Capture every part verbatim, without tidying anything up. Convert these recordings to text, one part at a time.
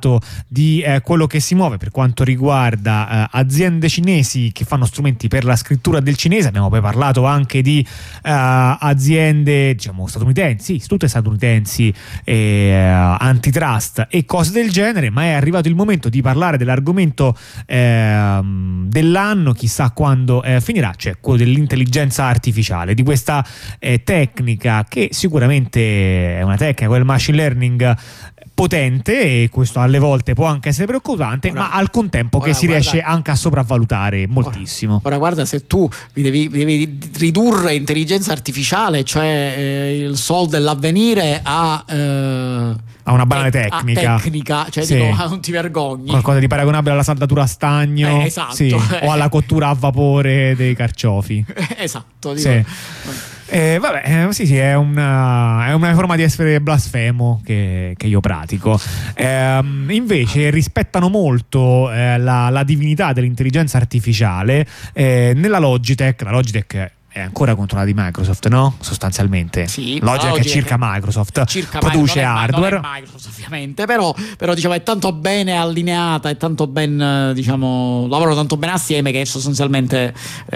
di eh, quello che si muove per quanto riguarda eh, aziende cinesi che fanno strumenti per la scrittura del cinese. Abbiamo poi parlato anche di eh, aziende, diciamo, statunitensi, sì, tutte statunitensi, eh, antitrust e cose del genere, ma è arrivato il momento di parlare dell'argomento eh, dell'anno, chissà quando eh, finirà, cioè quello dell'intelligenza artificiale, di questa eh, tecnica che sicuramente è una tecnica, quel machine learning potente, e questo alle volte può anche essere preoccupante, ora, ma al contempo ora, che si guarda, riesce anche a sopravvalutare moltissimo. Ora, ora guarda, se tu devi, devi ridurre intelligenza artificiale, cioè eh, il sol dell'avvenire a eh, a una banale tecnica, a tecnica, cioè sì, dico, non ti vergogni, qualcosa di paragonabile alla saldatura a stagno, eh, esatto, sì, eh. o alla cottura a vapore dei carciofi. Esatto, dico. Sì. Eh, vabbè, eh, sì, sì, è una, è una forma di essere blasfemo che, che io pratico. Eh, invece rispettano molto eh, la, la divinità dell'intelligenza artificiale eh, nella Logitech. La Logitech è ancora controllata di Microsoft, no? Sostanzialmente. Sì, Logitech è circa Microsoft, circa produce non è, hardware. Non è Microsoft ovviamente, però, però diciamo è tanto bene allineata, è tanto ben, diciamo, lavorano tanto bene assieme che sostanzialmente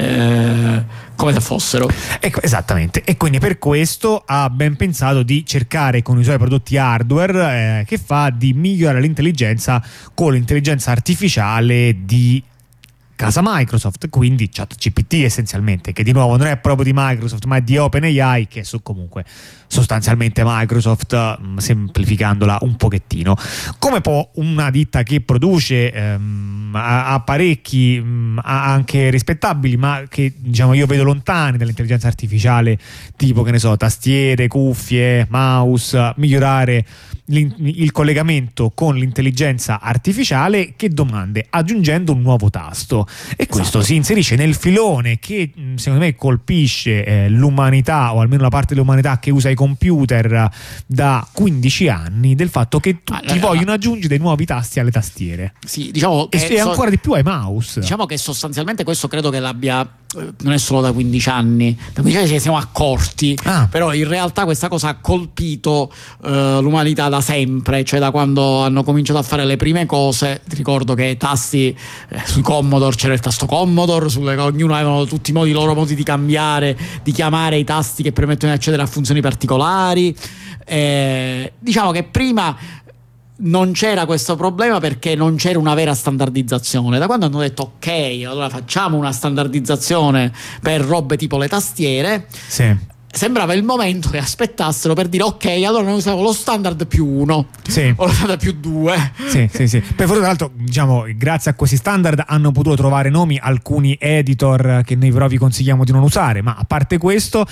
eh, come se fossero. Ecco, esattamente, e quindi per questo ha ben pensato di cercare con i suoi prodotti hardware eh, che fa di migliorare l'intelligenza con l'intelligenza artificiale di casa Microsoft, quindi ChatGPT essenzialmente, che di nuovo non è proprio di Microsoft ma è di OpenAI, che su comunque sostanzialmente Microsoft, mh, semplificandola un pochettino. Come può una ditta che produce ehm, apparecchi mh, anche rispettabili, ma che diciamo io vedo lontani dall'intelligenza artificiale, tipo che ne so, tastiere, cuffie, mouse, migliorare il collegamento con l'intelligenza artificiale, che domande? Aggiungendo un nuovo tasto, e questo esatto. si inserisce nel filone che secondo me colpisce eh, l'umanità, o almeno la parte dell'umanità che usa i computer da quindici anni, del fatto che tutti ah, vogliono ah, aggiungere dei nuovi tasti alle tastiere, sì, diciamo, e, e ancora so, di più ai mouse. Diciamo che sostanzialmente questo credo che l'abbia, non è solo da quindici anni, da quindici anni ci siamo accorti, ah. però in realtà questa cosa ha colpito uh, l'umanità da sempre, cioè da quando hanno cominciato a fare le prime cose. Ti ricordo che i tasti eh, sui Commodore c'era il tasto Commodore, sulle, ognuno aveva tutti i modi, i loro modi di cambiare, di chiamare i tasti che permettono di accedere a funzioni particolari. Eh, diciamo che prima non c'era questo problema perché non c'era una vera standardizzazione. Da quando hanno detto ok, allora facciamo una standardizzazione per robe tipo le tastiere, sì, sembrava il momento che aspettassero per dire ok, allora noi usiamo lo standard più uno, sì, o lo standard più due. Sì, sì, sì. Per fortuna, tra l'altro, diciamo, grazie a questi standard hanno potuto trovare nomi alcuni editor che noi però vi consigliamo di non usare, ma a parte questo,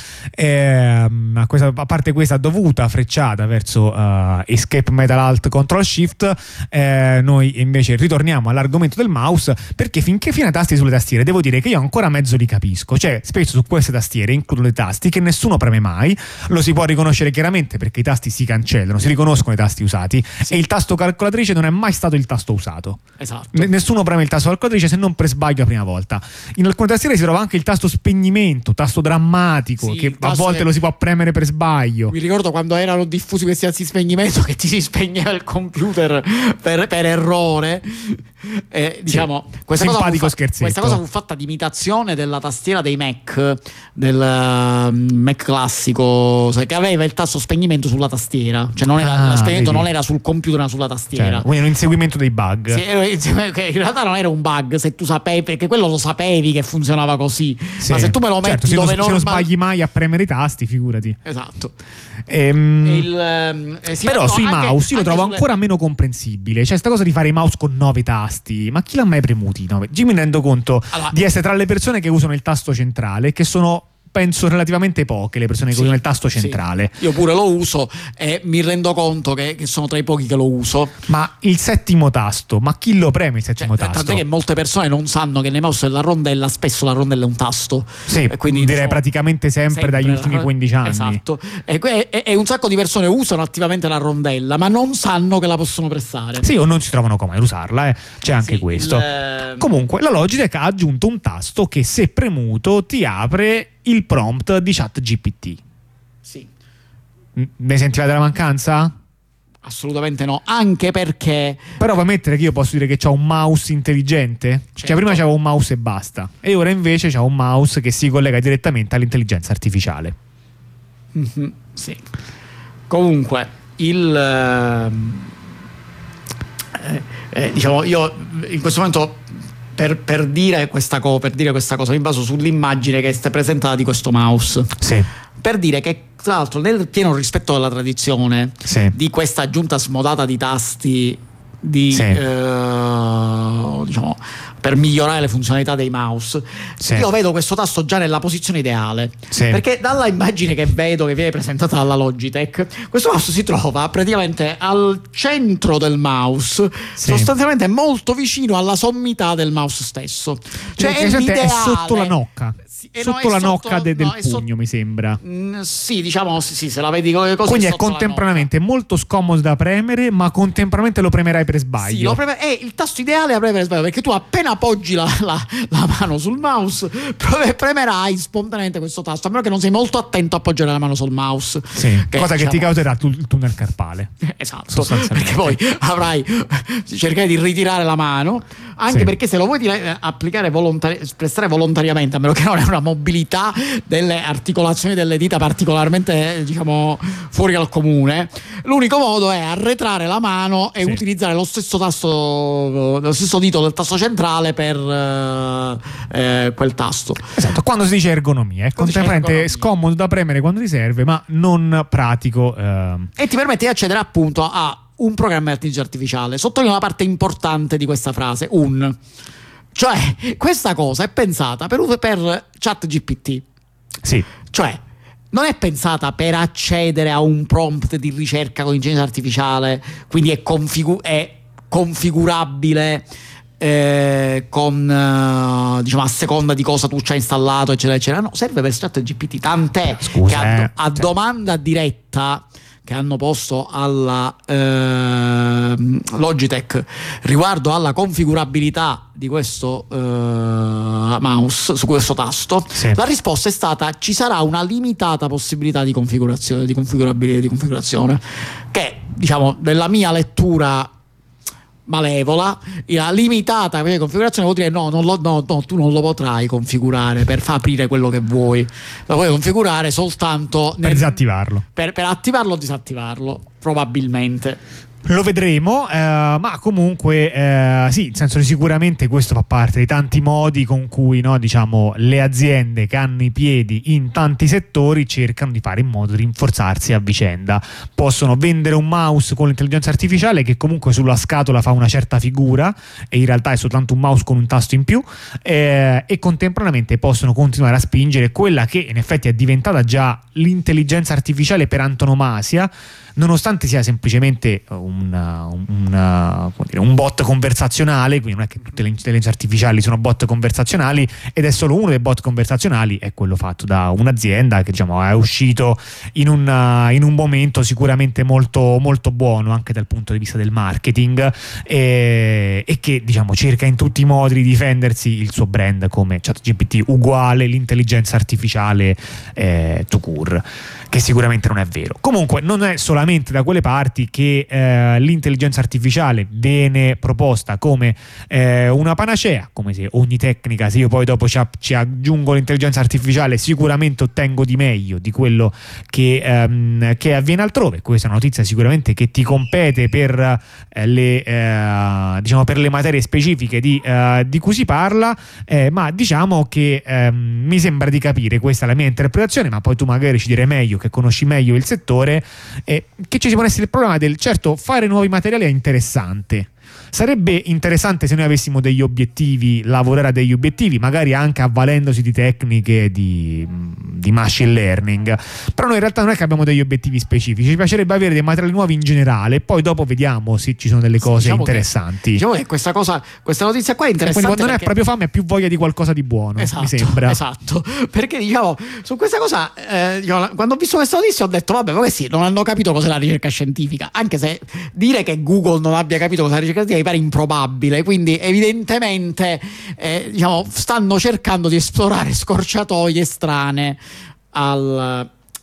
ehm, a, questa, a parte questa dovuta frecciata verso uh, Escape Metal Alt Control Shift, eh, noi invece ritorniamo all'argomento del mouse, perché finché fino ai tasti sulle tastiere devo dire che io ancora mezzo li capisco. Cioè, spesso su queste tastiere includono dei tasti che nessuno preme mai, lo si può riconoscere chiaramente perché i tasti si cancellano, si riconoscono i tasti usati, sì, e il tasto calcolatrice non è mai stato il tasto usato. Esatto. N- nessuno preme il tasto calcolatrice se non per sbaglio la prima volta. In alcune tastiere si trova anche il tasto spegnimento, tasto drammatico, sì, che a volte che... lo si può premere per sbaglio. Mi ricordo quando erano diffusi questi tasti spegnimento che ti si spegneva il computer per, per errore. Eh, diciamo, sì, questa, simpatico cosa fu scherzetto. Questa cosa fu fatta di imitazione della tastiera dei Mac, del uh, Mac classico, che aveva il tasto spegnimento sulla tastiera, cioè non era, ah, lo spegnimento vedi. non era sul computer ma sulla tastiera, cioè, quindi un inseguimento dei bug. Sì, in realtà non era un bug se tu sapevi, perché quello lo sapevi che funzionava così, sì, ma se tu me lo metti, certo, se dove non, normal... se non sbagli mai a premere i tasti, figurati. Esatto. Ehm, il, eh, sì, però no, sui anche, mouse io lo trovo sulle... ancora meno comprensibile, cioè sta cosa di fare i mouse con nove tasti, ma chi l'ha mai premuti? No? Io mi rendo conto allora, di essere tra le persone che usano il tasto centrale, che sono penso relativamente poche le persone che sì, usano il tasto centrale. Sì. Io pure lo uso e mi rendo conto che, che sono tra i pochi che lo uso. Ma il settimo tasto, ma chi lo preme il settimo cioè, tasto? Tant'è che molte persone non sanno che nei mouse della rondella spesso la rondella è un tasto. Sì, e quindi direi diciamo, praticamente sempre, sempre dagli ultimi quindici anni. Esatto. E, e, e un sacco di persone usano attivamente la rondella, ma non sanno che la possono pressare. Sì, o non si trovano come a usarla, eh. C'è anche sì, questo. Il... Comunque la Logitech ha aggiunto un tasto che, se premuto, ti apre il prompt di ChatGPT. Sì. Ne sentivate la mancanza? Assolutamente no, anche perché... Però vuoi mettere che io posso dire che c'ho un mouse intelligente? Certo. Cioè prima c'avevo un mouse e basta, e ora invece c'ho un mouse che si collega direttamente all'intelligenza artificiale. Mm-hmm, sì. Comunque, il... Eh, eh, diciamo, io in questo momento... Per, per, dire questa co- per dire questa cosa mi baso sull'immagine che è presentata di questo mouse, sì. Per dire che tra l'altro nel pieno rispetto della tradizione, sì, di questa aggiunta smodata di tasti di, sì, eh, diciamo, per migliorare le funzionalità dei mouse, sì, io vedo questo tasto già nella posizione ideale, sì, perché dalla immagine che vedo che viene presentata dalla Logitech, questo mouse si trova praticamente al centro del mouse, sì, sostanzialmente molto vicino alla sommità del mouse stesso, cioè è, è sotto la nocca. Eh sotto no, la sotto, nocca de, del no, pugno sotto, mi sembra. Mh, sì, diciamo sì, sì, se la vedi così. Quindi è contemporaneamente molto scomodo da premere, ma contemporaneamente lo premerai per sbaglio. Sì, lo preme- è il tasto ideale da premere per sbaglio, perché tu appena appoggi la, la, la mano sul mouse premerai spontaneamente questo tasto, a meno che non sei molto attento a appoggiare la mano sul mouse, sì, che, cosa diciamo, che ti causerà tu, il tunnel carpale. Esatto, perché poi avrai cercare di ritirare la mano, anche sì, perché se lo vuoi dire, applicare volontari- prestare volontariamente, a meno che non è una mobilità delle articolazioni delle dita particolarmente, diciamo, fuori dal comune, l'unico modo è arretrare la mano e sì, utilizzare lo stesso tasto, lo stesso dito del tasto centrale per eh, quel tasto. Esatto, quando si dice ergonomia, è contemporaneamente scomodo da premere quando ti serve, ma non pratico, eh. E ti permette di accedere appunto a un programma di intelligenza artificiale. Sottolineo la parte importante di questa frase, un, cioè questa cosa è pensata per, per ChatGPT. Sì. Cioè non è pensata per accedere a un prompt di ricerca con intelligenza artificiale, quindi è, configu- è configurabile eh, con eh, diciamo a seconda di cosa tu ci hai installato, eccetera eccetera. No, serve per ChatGPT, tant'è Scusa, che a, eh, a domanda diretta che hanno posto alla eh, Logitech riguardo alla configurabilità di questo eh, mouse, su questo tasto, sì, la risposta è stata: ci sarà una limitata possibilità di configurazione, di configurabilità, di configurazione, che diciamo nella mia lettura malevola, la limitata configurazione vuol dire no, non lo, no, no, tu non lo potrai configurare per far aprire quello che vuoi, lo puoi configurare soltanto per nel, disattivarlo per, per attivarlo o disattivarlo, probabilmente. Lo vedremo, eh, ma comunque eh, sì, nel senso che sicuramente questo fa parte dei tanti modi con cui, no, diciamo, le aziende che hanno i piedi in tanti settori cercano di fare in modo di rinforzarsi a vicenda. Possono vendere un mouse con l'intelligenza artificiale che comunque sulla scatola fa una certa figura e in realtà è soltanto un mouse con un tasto in più, eh, e contemporaneamente possono continuare a spingere quella che in effetti è diventata già l'intelligenza artificiale per antonomasia, nonostante sia semplicemente una, una, come dire, un bot conversazionale. Quindi non è che tutte le intelligenze artificiali sono bot conversazionali, ed è solo uno dei bot conversazionali, è quello fatto da un'azienda che, diciamo, è uscito in un, in un momento sicuramente molto, molto buono anche dal punto di vista del marketing, e, e che, diciamo, cerca in tutti i modi di difendersi il suo brand come ChatGPT uguale l'intelligenza artificiale eh, tout court, che sicuramente non è vero. Comunque non è solamente da quelle parti che eh, l'intelligenza artificiale viene proposta come eh, una panacea, come se ogni tecnica, se io poi dopo ci, ci aggiungo l'intelligenza artificiale sicuramente ottengo di meglio di quello che, ehm, che avviene altrove. Questa è una notizia sicuramente che ti compete per eh, le eh, diciamo per le materie specifiche di, eh, di cui si parla, eh, ma diciamo che ehm, mi sembra di capire, questa è la mia interpretazione, ma poi tu magari ci direi meglio, che conosci meglio il settore, eh, che ci si può essere il problema del, certo, fare nuovi materiali è interessante. Sarebbe interessante se noi avessimo degli obiettivi, lavorare a degli obiettivi, magari anche avvalendosi di tecniche di, di machine learning, però noi in realtà non è che abbiamo degli obiettivi specifici. Ci piacerebbe avere dei materiali nuovi in generale, poi dopo vediamo se ci sono delle cose sì, diciamo interessanti. Che, diciamo che questa cosa, questa notizia qua è interessante. Quindi quando perché... non è proprio fame, è più voglia di qualcosa di buono, esatto, mi sembra. Esatto, perché diciamo su questa cosa, eh, diciamo, quando ho visto questa notizia ho detto vabbè, ma sì, non hanno capito cos'è la ricerca scientifica, anche se dire che Google non abbia capito cos'è la ricerca scientifica mi pare improbabile, quindi evidentemente eh, diciamo stanno cercando di esplorare scorciatoie strane al,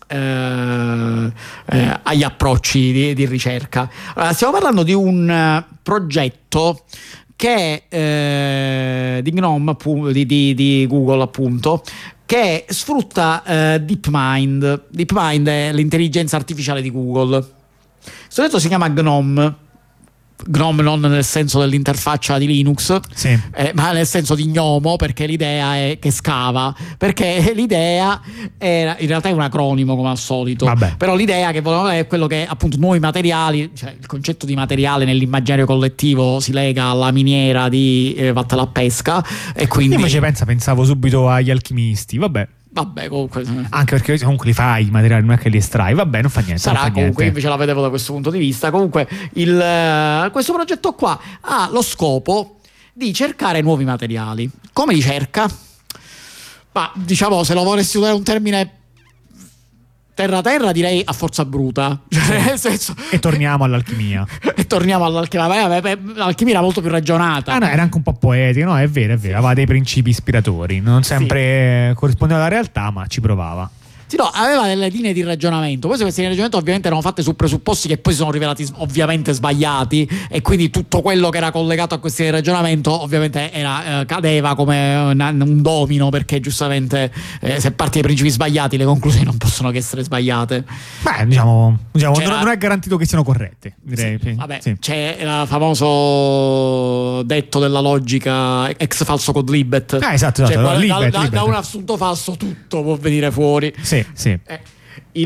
eh, eh, agli approcci di, di ricerca. Allora, stiamo parlando di un progetto che eh, di Gnome, di, di, di Google appunto, che sfrutta eh, DeepMind. DeepMind è l'intelligenza artificiale di Google. Questo progetto si chiama Gnome. Gnome non nel senso dell'interfaccia di Linux, sì. eh, ma nel senso di gnomo, perché l'idea è che scava, perché l'idea era, in realtà è un acronimo come al solito. Vabbè. Però l'idea che volevano è quello che appunto nuovi materiali, cioè il concetto di materiale nell'immaginario collettivo si lega alla miniera di eh, vattene a pesca, e quindi io invece pensa, pensavo subito agli alchimisti, vabbè. Vabbè, comunque, anche perché comunque li fai i materiali, non è che li estrai, vabbè, non fa niente. Sarà, non fa comunque niente. invece la vedevo da questo punto di vista. Comunque il, questo progetto qua ha lo scopo di cercare nuovi materiali. Come li cerca? Ma diciamo, se lo volessi usare un termine terra terra, direi a forza bruta, cioè, nel senso, e torniamo all'alchimia e torniamo all'alchimia. L'alchimia era molto più ragionata. Ah no, era anche un po' poetica, no? È vero, è vero, aveva dei principi ispiratori, non sempre sì. corrispondeva alla realtà, ma ci provava. Sì, no, aveva delle linee di ragionamento. Poi queste linee di ragionamento ovviamente erano fatte su presupposti che poi si sono rivelati ovviamente sbagliati, e quindi tutto quello che era collegato a queste linee di ragionamento ovviamente era, eh, cadeva come una, un domino, perché giustamente eh, se parti dai principi sbagliati le conclusioni non possono che essere sbagliate. Beh, diciamo, diciamo non, non è garantito che siano corrette, direi. Sì, vabbè, sì. C'è il famoso detto della logica ex falso quod libet. Ah, esatto, esatto. Cioè, da, libet, da, libet. da un assunto falso tutto può venire fuori. Sì. Sì. Eh, il,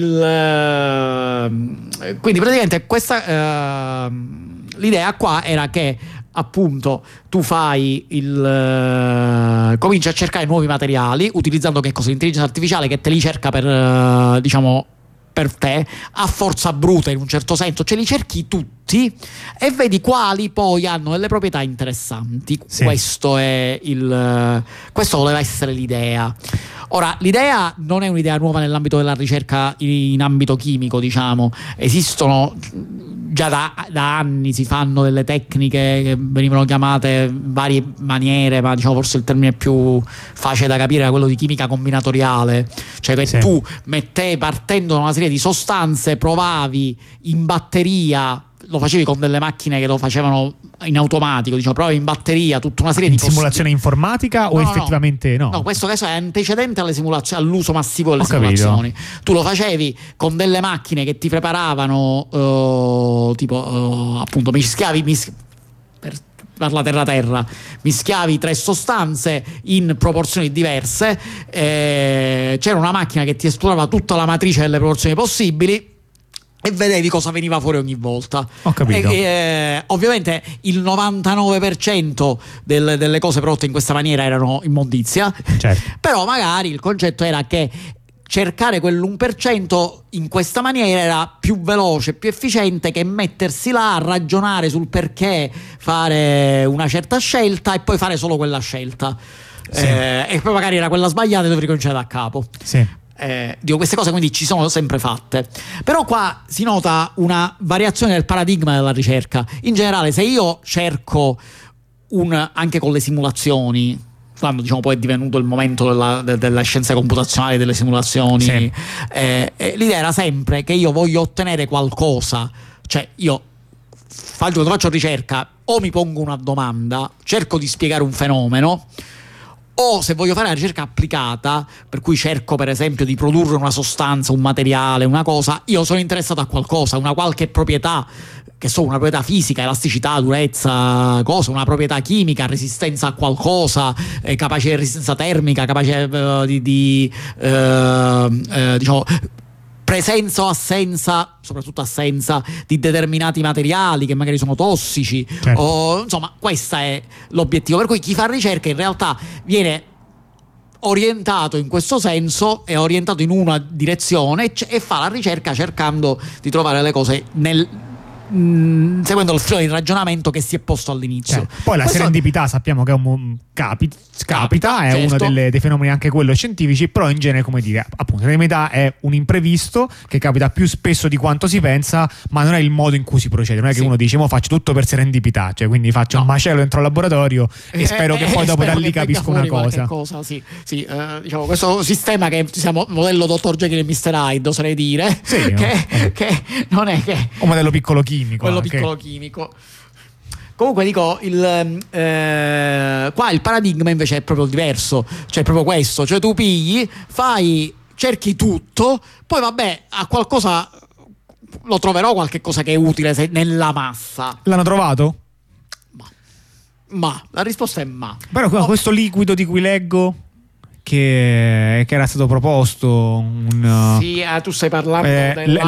uh, quindi praticamente questa uh, l'idea qua era che appunto tu fai il uh, cominci a cercare nuovi materiali utilizzando che cosa? L'intelligenza artificiale che te li cerca per uh, diciamo per te a forza bruta, in un certo senso, ce li cerchi tutti e vedi quali poi hanno delle proprietà interessanti. Sì. Questo è il questo voleva essere l'idea. Ora, l'idea non è un'idea nuova nell'ambito della ricerca in ambito chimico, diciamo. Esistono già da, da anni, si fanno delle tecniche che venivano chiamate in varie maniere, ma diciamo forse il termine più facile da capire era quello di chimica combinatoriale, cioè che sì. tu mettevi, partendo da una serie di sostanze, provavi in batteria, lo facevi con delle macchine che lo facevano in automatico, diciamo, provavi in batteria tutta una serie in di simulazione posti... informatica o no, effettivamente no? No, questo caso è antecedente alle simulazioni, all'uso massivo delle Ho simulazioni. Capito. Tu lo facevi con delle macchine che ti preparavano uh, tipo uh, appunto mischiavi mis... per la terra terra mischiavi tre sostanze in proporzioni diverse, eh, c'era una macchina che ti esplorava tutta la matrice delle proporzioni possibili e vedevi cosa veniva fuori ogni volta. Ho capito. E, eh, ovviamente il novantanove per cento del, delle cose prodotte in questa maniera erano immondizia, certo. Però magari il concetto era che cercare quell'uno per cento in questa maniera era più veloce, più efficiente che mettersi là a ragionare sul perché fare una certa scelta e poi fare solo quella scelta. Sì. Eh, e poi magari era quella sbagliata e dovevi ricominciare da capo. Sì. Eh, dico, queste cose quindi ci sono sempre fatte, però qua si nota una variazione del paradigma della ricerca. In generale, se io cerco un, anche con le simulazioni, quando diciamo poi è divenuto il momento della, de, della scienza computazionale, delle simulazioni, sì. eh, eh, l'idea era sempre che io voglio ottenere qualcosa, cioè io faccio, quando faccio ricerca o mi pongo una domanda, cerco di spiegare un fenomeno, o se voglio fare una ricerca applicata, per cui cerco per esempio di produrre una sostanza, un materiale, una cosa, io sono interessato a qualcosa, una qualche proprietà, che so, una proprietà fisica, elasticità, durezza, cosa, una proprietà chimica, resistenza a qualcosa, eh, capace di resistenza termica, capace uh, di, di uh, uh, diciamo presenza o assenza, soprattutto assenza di determinati materiali che magari sono tossici, certo. O, insomma, questo è l'obiettivo, per cui chi fa ricerca in realtà viene orientato in questo senso, è orientato in una direzione e fa la ricerca cercando di trovare le cose nel, mh, seguendo il filo di ragionamento che si è posto all'inizio. Cioè, poi la Questo... serendipità sappiamo che è un capi, capita, capita, è certo. uno delle, dei fenomeni anche quello scientifici, però in genere, come dire, appunto, la serendipità è un imprevisto che capita più spesso di quanto si pensa, ma non è il modo in cui si procede. Non è che sì. uno dice, mo faccio tutto per serendipità, cioè quindi faccio no. un macello dentro il laboratorio e eh, spero eh, che poi dopo da lì capisco una cosa. cosa sì, sì, eh, diciamo, questo sistema che siamo modello dottor Jekyll e mister Hyde, oserei dire, sì, che, no? che non è che un modello piccolo chimico. Quello piccolo che... chimico. Comunque dico, il, eh, qua il paradigma invece è proprio diverso, cioè proprio questo, cioè tu pigli, fai, cerchi tutto, poi vabbè, a qualcosa lo troverò qualche cosa che è utile se, nella massa. L'hanno trovato? Ma, ma la risposta è ma. Però oh. questo liquido di cui leggo Che, che era stato proposto un, sì, eh, tu stai parlando eh, della...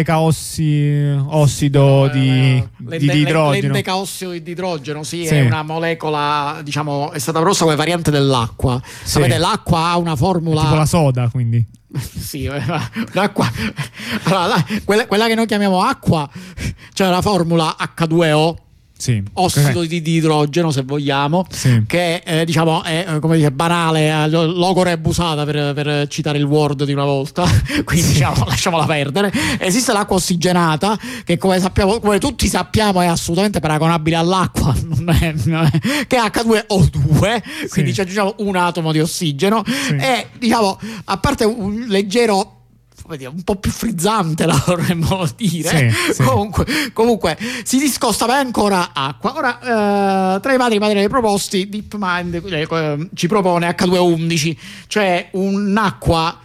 l'endecaossido no, di, eh, di, di idrogeno. L'endecaossido di idrogeno, sì, sì, è una molecola, diciamo, è stata proposta come variante dell'acqua. Sì. Sapete, l'acqua ha una formula... È tipo la soda, quindi. Sì, l'acqua... Allora, la, quella, quella che noi chiamiamo acqua, c'è la formula acca due o. Sì, ossido di, di idrogeno, se vogliamo, sì. che eh, diciamo è, come dire, banale, eh, logora e abusata, per, per citare il Word di una volta, quindi sì. diciamo, lasciamola perdere. Esiste l'acqua ossigenata, che come sappiamo, come tutti sappiamo, è assolutamente paragonabile all'acqua, non è, non è, che è acca due o due, quindi sì. ci aggiungiamo un atomo di ossigeno, sì. e diciamo, a parte un leggero, un po' più frizzante, la vorremmo dire, sì, sì. Comunque, comunque si discosta ma è ancora acqua. Ora, eh, tra i vari materiali proposti, DeepMind eh, ci propone acca due o undici, cioè un'acqua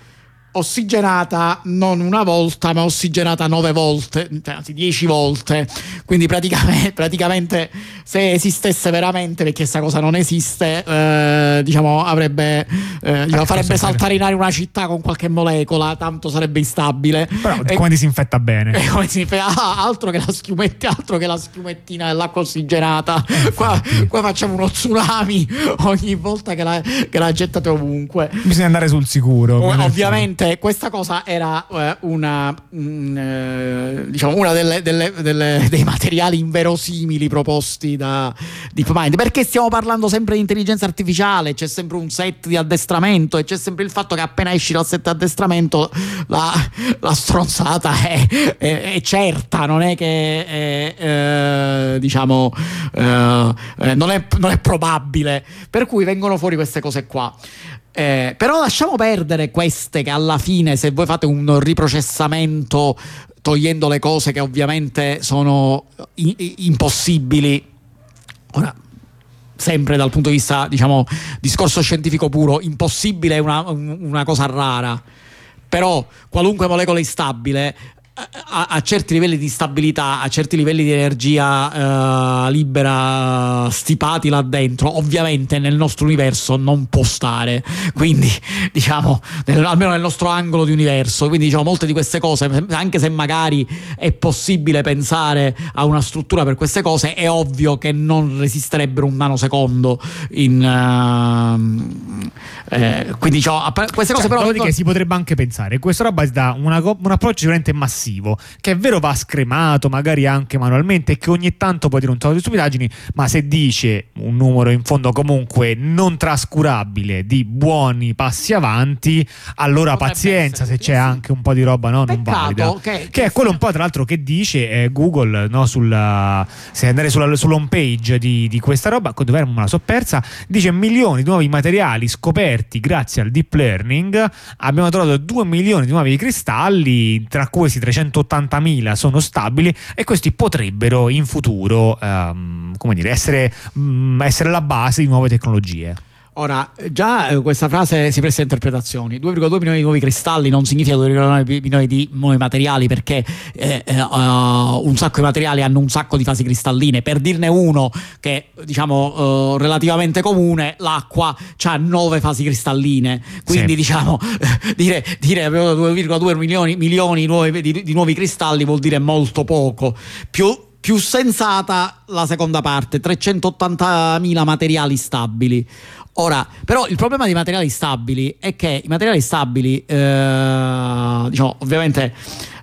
ossigenata non una volta ma ossigenata nove volte, anzi dieci volte, quindi praticamente, praticamente se esistesse veramente, perché questa cosa non esiste, eh, diciamo avrebbe eh, diciamo, farebbe saltare in aria una città con qualche molecola, tanto sarebbe instabile. Però e, come disinfetta bene, e come disinfetta, ah, altro che la schiumettina, altro che la schiumettina dell'acqua ossigenata, eh, qua, qua facciamo uno tsunami ogni volta che la, che la gettate ovunque. Bisogna andare sul sicuro, o, ovviamente. Questa cosa era eh, una mh, eh, diciamo una delle, delle, delle, dei materiali inverosimili proposti da DeepMind, perché stiamo parlando sempre di intelligenza artificiale, c'è sempre un set di addestramento e c'è sempre il fatto che appena esci dal set di addestramento la, la stronzata è, è, è certa, non è che è, eh, diciamo eh, non, è, non è probabile, per cui vengono fuori queste cose qua. Eh, però lasciamo perdere queste, che alla fine, se voi fate un riprocessamento togliendo le cose che ovviamente sono i- impossibili, ora sempre dal punto di vista, diciamo, discorso scientifico puro, impossibile è una, una cosa rara, però qualunque molecola instabile A, a certi livelli di stabilità, a certi livelli di energia uh, libera stipati là dentro, ovviamente nel nostro universo non può stare, quindi diciamo nel, almeno nel nostro angolo di universo, quindi diciamo molte di queste cose, anche se magari è possibile pensare a una struttura per queste cose, è ovvio che non resisterebbero un nanosecondo in uh, eh, quindi diciamo queste cose, cioè, però non... che si potrebbe anche pensare questa roba da una, un approccio sicuramente massivo, che è vero va scremato magari anche manualmente e che ogni tanto può dire un sacco di stupidaggini, ma se dice un numero in fondo comunque non trascurabile di buoni passi avanti, allora potrebbe pazienza essere, se c'è sì. anche un po' di roba no, non valida, che, che, che è quello un po' tra l'altro che dice eh, Google, no, sulla, se andare sulla, sull'home page di, di questa roba, dove me la so persa, dice milioni di nuovi materiali scoperti grazie al deep learning, abbiamo trovato due milioni di nuovi cristalli, tra questi trecentottantamila sono stabili, e questi potrebbero in futuro um, come dire, essere, um, essere la base di nuove tecnologie. Ora, già eh, questa frase si presta a interpretazioni. due virgola due milioni di nuovi cristalli non significa due virgola due milioni di nuovi materiali, perché eh, eh, uh, un sacco di materiali hanno un sacco di fasi cristalline. Per dirne uno che diciamo uh, relativamente comune, l'acqua ha nove fasi cristalline, quindi sì. diciamo eh, dire, dire due virgola due milioni, milioni nuovi, di, di nuovi cristalli vuol dire molto poco. Più Più sensata la seconda parte, trecentottantamila materiali stabili. Ora, però il problema dei materiali stabili è che i materiali stabili, eh, diciamo, ovviamente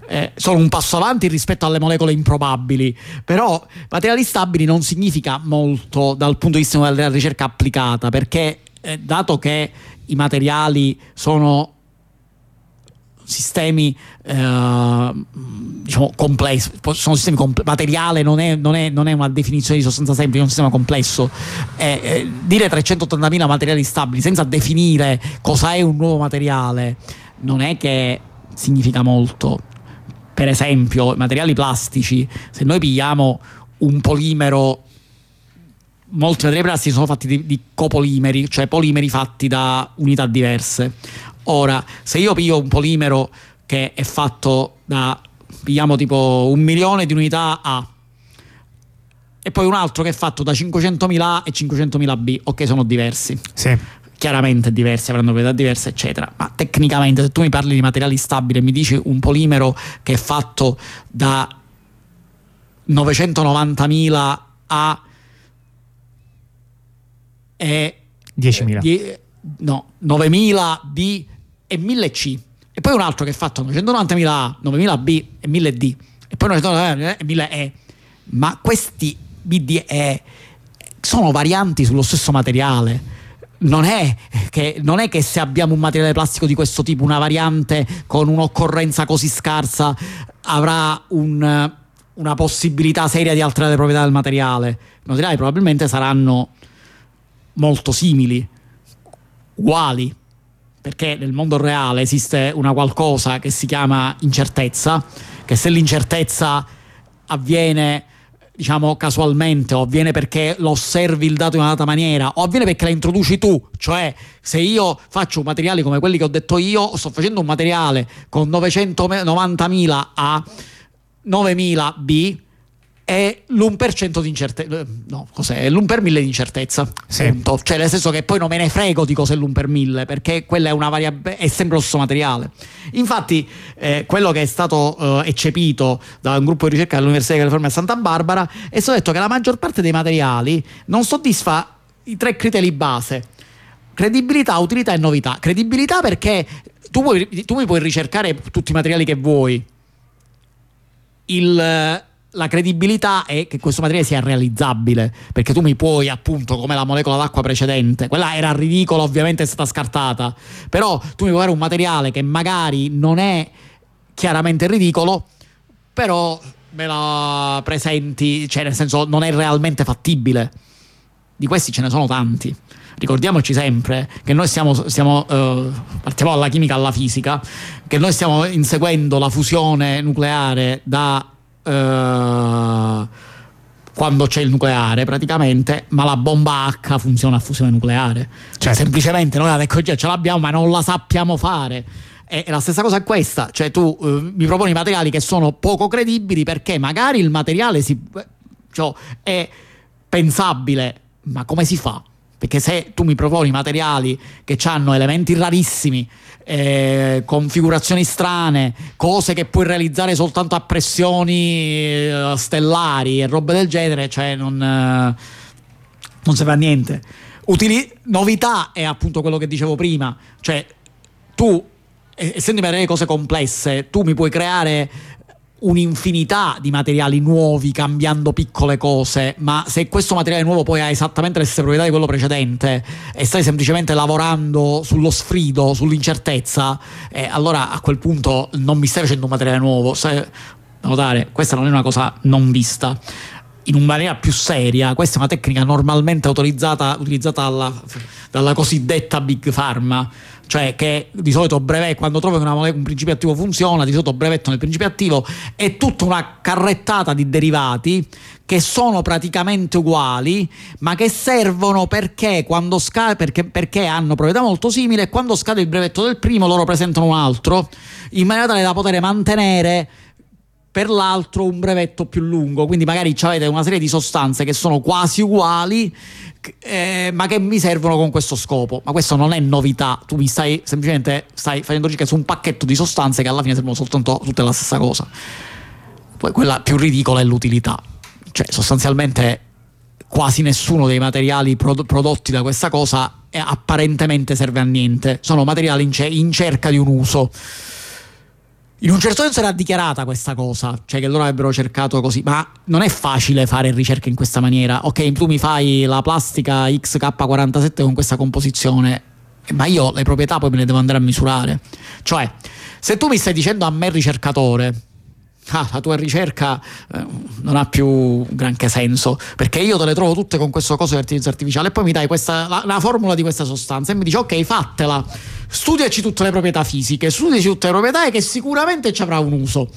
eh, sono un passo avanti rispetto alle molecole improbabili, però materiali stabili non significa molto dal punto di vista della ricerca applicata, perché eh, dato che i materiali sono sistemi eh, diciamo complessi, sono sistemi compl- materiale non è, non, è, non è una definizione di sostanza semplice, è un sistema complesso. Eh, eh, dire trecentottantamila materiali stabili senza definire cosa è un nuovo materiale non è che significa molto. Per esempio, i materiali plastici, se noi pigliamo un polimero, molti materiali plastici sono fatti di, di copolimeri, cioè polimeri fatti da unità diverse. Ora, se io piglio un polimero che è fatto da, pigliamo tipo un milione di unità A, e poi un altro che è fatto da cinquecentomila A e cinquecentomila B, ok, sono diversi. Sì. Chiaramente diversi, avranno proprietà diverse, eccetera. Ma tecnicamente, se tu mi parli di materiali stabili e mi dici un polimero che è fatto da novecentonovantamila A e diecimila. Die, no, novemila B e mille C, e poi un altro che è fatto novecentonovantamila A, novemila B e mille D, e poi novecentonovantamila e mille E, ma questi B D E sono varianti sullo stesso materiale. Non è, che, non è che se abbiamo un materiale plastico di questo tipo, una variante con un'occorrenza così scarsa avrà un, una possibilità seria di alterare le proprietà del materiale. I materiali probabilmente saranno molto simili, uguali, perché nel mondo reale esiste una qualcosa che si chiama incertezza, che se l'incertezza avviene diciamo casualmente, o avviene perché lo osservi il dato in una data maniera, o avviene perché la introduci tu, cioè se io faccio materiali come quelli che ho detto io, sto facendo un materiale con novecentonovantamila A, novemila B è l'uno per cento di incertezza, no, cos'è? L'uno per mille di incertezza, sì. Punto. Cioè nel senso che poi non me ne frego di cos'è l'uno per mille, perché quella è una variabile, è sempre lo stesso materiale. Infatti eh, quello che è stato eh, eccepito da un gruppo di ricerca dell'Università di California a Santa Barbara è stato detto che la maggior parte dei materiali non soddisfa i tre criteri base: credibilità, utilità e novità. Credibilità perché tu, puoi, tu mi puoi ricercare tutti i materiali che vuoi, il la credibilità è che questo materiale sia realizzabile, perché tu mi puoi, appunto, come la molecola d'acqua precedente, quella era ridicola, ovviamente è stata scartata, però tu mi puoi avere un materiale che magari non è chiaramente ridicolo, però me la presenti, cioè nel senso non è realmente fattibile. Di questi ce ne sono tanti. Ricordiamoci sempre che noi stiamo, stiamo eh, partiamo dalla chimica alla fisica, che noi stiamo inseguendo la fusione nucleare da Uh, quando c'è il nucleare praticamente, ma la bomba H funziona a fusione nucleare, cioè certo. Semplicemente noi la tecnologia ce l'abbiamo ma non la sappiamo fare. E la stessa cosa è questa, cioè tu uh, mi proponi materiali che sono poco credibili perché magari il materiale si, cioè, è pensabile, ma come si fa? Perché se tu mi proponi materiali che hanno elementi rarissimi, eh, configurazioni strane, cose che puoi realizzare soltanto a pressioni eh, stellari e robe del genere, cioè non, eh, non si fa niente. Utili- novità è appunto quello che dicevo prima, cioè tu, essendo materiali cose complesse, tu mi puoi creare un'infinità di materiali nuovi cambiando piccole cose, ma se questo materiale nuovo poi ha esattamente le stesse proprietà di quello precedente e stai semplicemente lavorando sullo sfrido, sull'incertezza, eh, allora a quel punto non mi stai facendo un materiale nuovo. Se, notare, questa non è una cosa non vista. In una maniera più seria, questa è una tecnica normalmente autorizzata, utilizzata dalla, dalla cosiddetta Big Pharma, cioè che di solito brevet, quando trovi che una molecola, un principio attivo funziona, di solito brevetto nel principio attivo, è tutta una carrettata di derivati che sono praticamente uguali, ma che servono perché quando scade, perché, perché hanno proprietà molto simili, e quando scade il brevetto del primo loro presentano un altro, in maniera tale da poter mantenere per l'altro un brevetto più lungo. Quindi magari avete una serie di sostanze che sono quasi uguali, eh, ma che mi servono con questo scopo. Ma questo non è novità, tu mi stai semplicemente stai facendo ricerca su un pacchetto di sostanze che alla fine servono soltanto tutte la stessa cosa. Poi quella più ridicola è l'utilità, cioè sostanzialmente quasi nessuno dei materiali prod- prodotti da questa cosa è, apparentemente serve a niente, sono materiali in, ce- in cerca di un uso. In un certo senso era dichiarata questa cosa, cioè che loro avrebbero cercato così, ma non è facile fare ricerche in questa maniera. Ok, tu mi fai la plastica X K quarantasette con questa composizione, ma io le proprietà poi me le devo andare a misurare. Cioè, se tu mi stai dicendo a me ricercatore, ah, la tua ricerca eh, non ha più granché senso, perché io te le trovo tutte con questo coso di intelligenza artificiale, e poi mi dai questa, la, la formula di questa sostanza e mi dici ok, fatela, studiaci tutte le proprietà fisiche, studiaci tutte le proprietà e che sicuramente ci avrà un uso.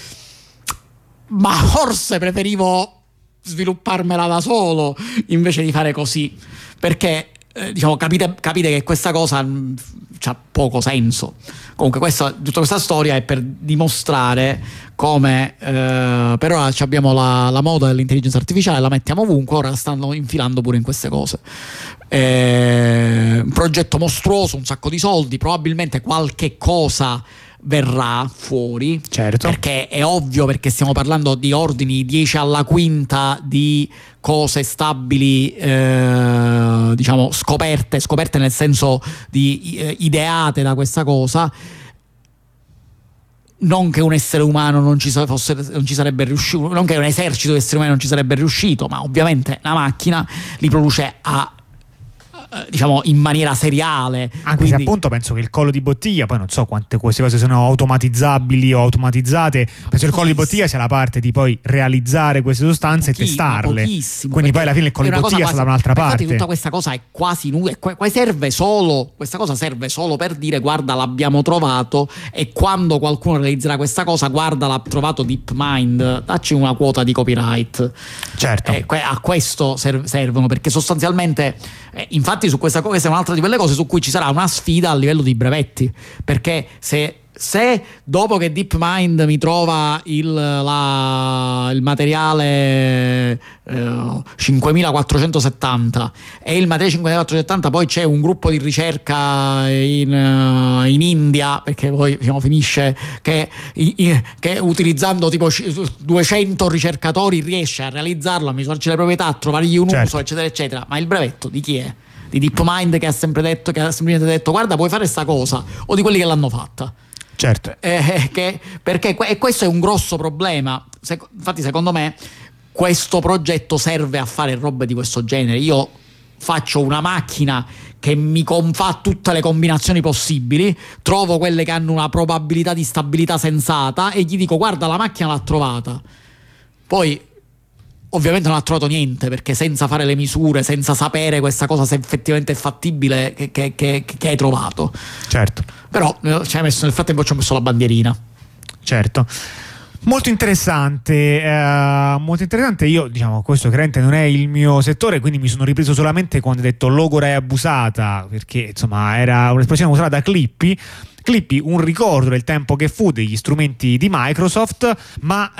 Ma forse preferivo svilupparmela da solo invece di fare così, perché eh, diciamo, capite, capite che questa cosa ha poco senso. Comunque questa, tutta questa storia è per dimostrare come eh, per ora abbiamo la, la moda dell'intelligenza artificiale, la mettiamo ovunque, ora stanno infilando pure in queste cose. Eh, un progetto mostruoso, un sacco di soldi, probabilmente qualche cosa verrà fuori, certo, perché è ovvio, perché stiamo parlando di ordini dieci alla quinta di cose stabili, eh, diciamo scoperte, scoperte nel senso di eh, ideate da questa cosa. Non che un essere umano non ci, fosse, non ci sarebbe riuscito, non che un esercito di esseri umani non ci sarebbe riuscito, ma ovviamente la macchina li produce a diciamo in maniera seriale, anche quindi... se appunto penso che il collo di bottiglia, poi non so quante queste cose sono automatizzabili o automatizzate, penso che il collo di bottiglia sia la parte di poi realizzare queste sostanze Pochi, e testarle, quindi poi alla fine il collo di bottiglia sta da un'altra parte. Infatti tutta questa cosa è quasi nulla, serve solo, questa cosa serve solo per dire guarda l'abbiamo trovato, e quando qualcuno realizzerà questa cosa, guarda l'ha trovato DeepMind, dacci una quota di copyright. Certo. Eh, a questo servono, perché sostanzialmente eh, infatti su questa cosa, questa è un'altra di quelle cose su cui ci sarà una sfida a livello di brevetti, perché se se dopo che DeepMind mi trova il, la, il materiale eh, cinquemilaquattrocentosettanta e il materiale cinquemilaquattrocentosettanta poi c'è un gruppo di ricerca in, uh, in India, perché poi diciamo, finisce che, i, che utilizzando tipo duecento ricercatori riesce a realizzarlo, a misurarci le proprietà, a trovargli un certo. uso, eccetera eccetera, ma il brevetto di chi è? Di DeepMind, che ha sempre detto, che ha semplicemente detto guarda puoi fare sta cosa, o di quelli che l'hanno fatta? Certo. Eh, che, perché e questo è un grosso problema. Se, infatti secondo me questo progetto serve a fare robe di questo genere. Io faccio una macchina che mi com- fa tutte le combinazioni possibili, trovo quelle che hanno una probabilità di stabilità sensata e gli dico guarda la macchina l'ha trovata. Poi ovviamente non ha trovato niente, perché senza fare le misure, senza sapere questa cosa se effettivamente è fattibile, che, che, che, che hai trovato. Certo. Però ci hai messo, nel frattempo ci ho messo la bandierina. Certo. Molto interessante, eh, molto interessante. Io, diciamo, questo chiaramente non è il mio settore, quindi mi sono ripreso solamente quando ho detto logora e abusata, perché insomma era un'espressione usata da Clippy. Clippy, un ricordo del tempo che fu degli strumenti di Microsoft, ma,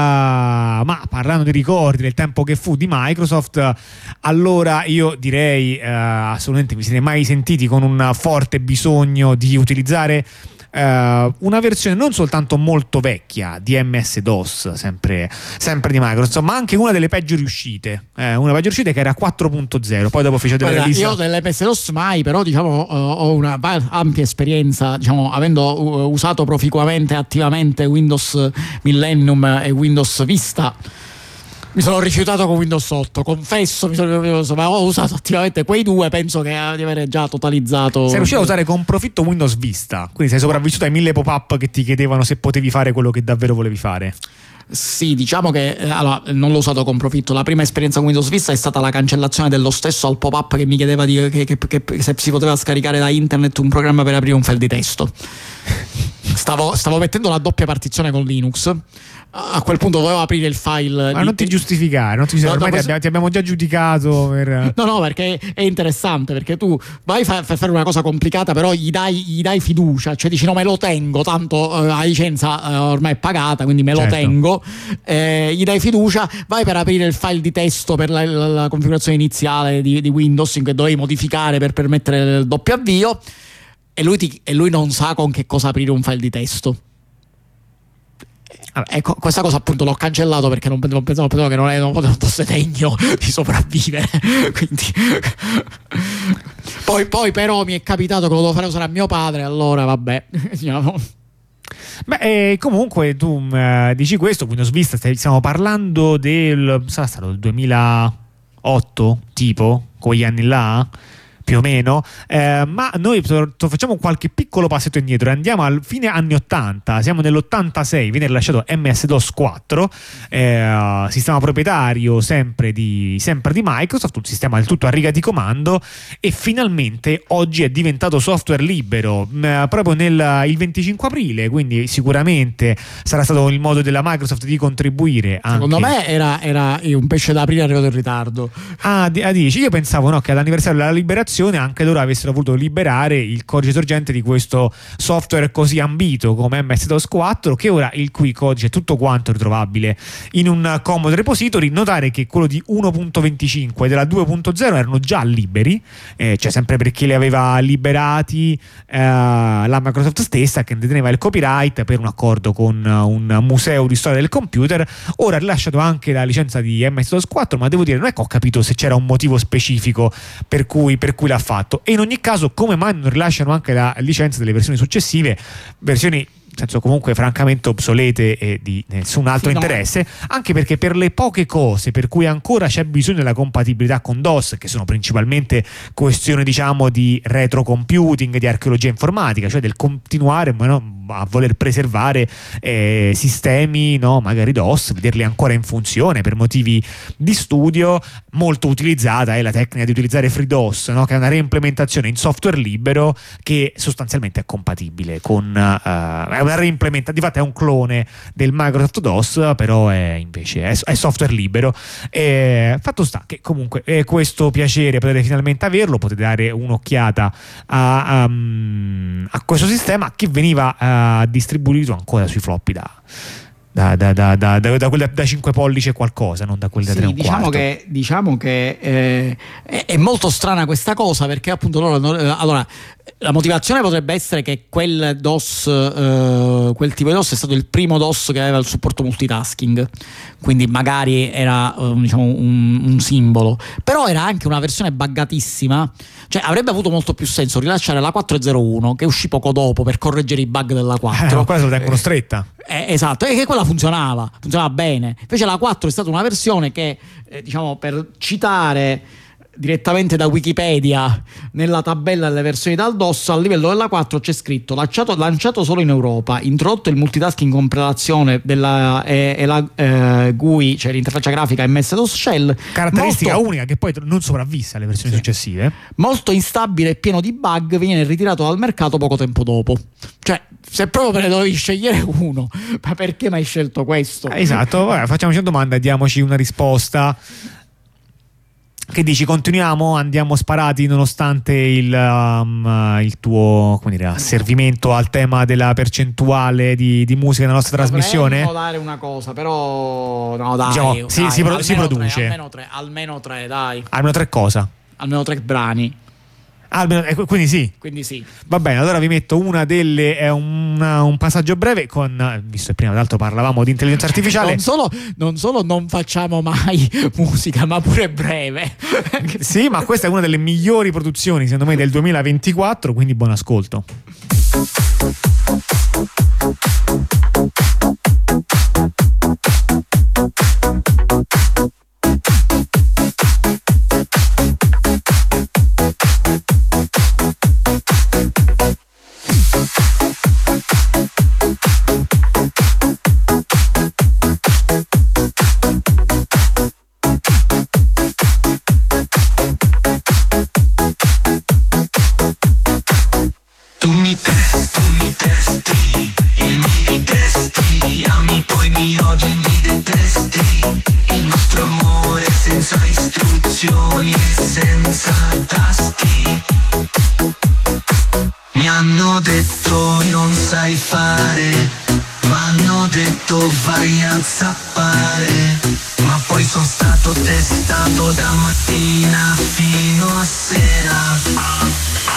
eh, ma parlando di ricordi del tempo che fu di Microsoft, allora io direi eh, assolutamente vi siete mai sentiti con un forte bisogno di utilizzare Uh, una versione non soltanto molto vecchia di M S DOS, sempre, sempre di Microsoft, ma anche una delle peggio riuscite, eh, una peggio riuscita che era quattro punto zero. Poi dopo fece delle release. Io dell'M S DOS mai, però diciamo uh, ho una ampia esperienza, diciamo, avendo uh, usato proficuamente e attivamente Windows Millennium e Windows Vista. Mi sono rifiutato con Windows otto, confesso, mi sono, ma ho usato attivamente quei due, penso che di avere già totalizzato. Sei riuscito a usare con profitto Windows Vista, quindi sei sopravvissuto ai mille pop-up che ti chiedevano se potevi fare quello che davvero volevi fare. Sì, diciamo che eh, allora, non l'ho usato con profitto. La prima esperienza con Windows Vista è stata la cancellazione dello stesso al pop-up che mi chiedeva di, che, che, che, se si poteva scaricare da internet un programma per aprire un file di testo. Stavo, stavo mettendo la doppia partizione con Linux. A quel punto dovevo aprire il file. Ma di... non ti giustificare, non ti giustificare. No, ormai no, questo... ti abbiamo già giudicato per... No, no, perché è interessante, perché tu vai a fare una cosa complicata, però gli dai, gli dai fiducia, cioè dici no, me lo tengo, tanto eh, la licenza eh, ormai è pagata, quindi me certo. lo tengo, eh, gli dai fiducia, vai per aprire il file di testo per la, la, la configurazione iniziale di, di Windows, in cui dovevi modificare per permettere il doppio avvio, e lui, ti, e lui non sa con che cosa aprire un file di testo. Allora, ecco, questa cosa appunto l'ho cancellato perché non pensavo, pensavo, pensavo che non, è, non fosse degno di sopravvivere. Quindi poi, poi però mi è capitato che lo devo fare usare a mio padre, allora vabbè. Beh, eh, comunque tu uh, dici questo, Windows Vista, stai, stiamo parlando del, sarà stato il duemilaotto, tipo, quegli anni là? Più o meno, eh, ma noi facciamo qualche piccolo passetto indietro e andiamo al fine anni ottanta, siamo nell'ottantasei, viene rilasciato M S DOS quattro, eh, sistema proprietario sempre di, sempre di Microsoft, un sistema del tutto a riga di comando, e finalmente oggi è diventato software libero, eh, proprio nel il venticinque aprile, quindi sicuramente sarà stato il modo della Microsoft di contribuire anche... Secondo me era, era un pesce d'aprile arrivato in ritardo. Ah, ah, dici? Io pensavo no, che all'anniversario della liberazione anche loro avessero voluto liberare il codice sorgente di questo software così ambito come M S DOS quattro, che ora il cui codice è tutto quanto ritrovabile in un comodo repository. Notare che quello di uno punto venticinque e della due punto zero erano già liberi, eh, cioè sempre perché li aveva liberati eh, la Microsoft stessa, che deteneva il copyright per un accordo con un museo di storia del computer. Ora ha rilasciato anche la licenza di M S DOS quattro, ma devo dire non è che ho capito se c'era un motivo specifico per cui, per cui l'ha fatto, e in ogni caso come mai non rilasciano anche la licenza delle versioni successive, versioni nel senso comunque francamente obsolete e di nessun altro sì, interesse, no. Anche perché per le poche cose per cui ancora c'è bisogno della compatibilità con DOS, che sono principalmente questioni diciamo di retrocomputing, di archeologia informatica, cioè del continuare no, a voler preservare eh, sistemi no, magari DOS, vederli ancora in funzione per motivi di studio. Molto utilizzata è la tecnica di utilizzare FreeDOS, no, che è una reimplementazione in software libero che sostanzialmente è compatibile con uh, è una reimplementazione, di fatto è un clone del Microsoft DOS, però è invece è, è software libero. E fatto sta che comunque è questo piacere potete finalmente averlo, potete dare un'occhiata a, um, a questo sistema che veniva uh, distribuito ancora sui floppy da Da, da, da, da, da, da, da, da cinque pollici e qualcosa, non da quelli da sì, tre e un diciamo quarto. che, diciamo che eh, è, è molto strana questa cosa, perché appunto loro allora la motivazione potrebbe essere che quel DOS eh, quel tipo di DOS è stato il primo DOS che aveva il supporto multitasking, quindi magari era eh, diciamo un, un simbolo, però era anche una versione buggatissima, cioè avrebbe avuto molto più senso rilasciare la quattro zero uno che uscì poco dopo per correggere i bug della quattro. Eh, qua se lo tengono stretta. Eh, esatto, e che quella funzionava, funzionava bene. Invece la quattro è stata una versione che, eh, diciamo, per citare direttamente da Wikipedia nella tabella delle versioni dal DOS, al livello della quattro c'è scritto lanciato, lanciato solo in Europa, introdotto il multitasking con prelazione della e, e la eh, G U I, cioè l'interfaccia grafica M S DOS Shell, caratteristica molto, unica che poi non sopravvisse alle versioni sì. successive, molto instabile e pieno di bug, viene ritirato dal mercato poco tempo dopo. Cioè, se proprio ne dovevi scegliere uno, ma perché mi hai scelto questo? Esatto, vabbè, facciamoci una domanda e diamoci una risposta. Che dici, continuiamo, andiamo sparati nonostante il, um, il tuo come dire, asservimento al tema della percentuale di, di musica nella nostra Dovremmo trasmissione? Dovremmo dare una cosa, però no dai, diciamo, dai si, si, pro, si produce tre, almeno tre, almeno tre, dai. Almeno tre cosa? Almeno tre brani. Almeno, eh, quindi sì. Quindi sì. Va bene, allora vi metto una delle è una, un passaggio breve con, visto che prima tra l'altro parlavamo di intelligenza artificiale. Non solo, non solo non facciamo mai musica, ma pure breve. Sì, ma questa è una delle migliori produzioni secondo me del duemilaventiquattro, quindi buon ascolto. Tu mi testi, tu mi testi, e mi testi, ami poi mi odi e mi detesti, il nostro amore senza istruzioni e senza tasti. Mi hanno detto non sai fare, m'hanno detto vai a zappare, ma poi sono stato testato da mattina fino a sera.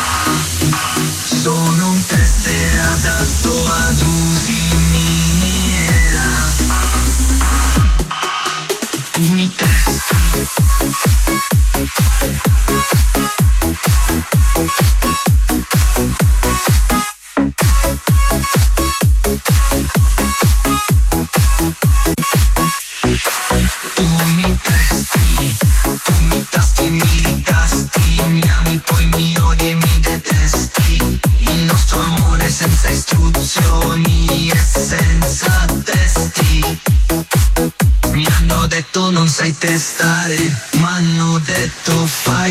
Sono un tester adatto ad usi miniera. Tu mi testi.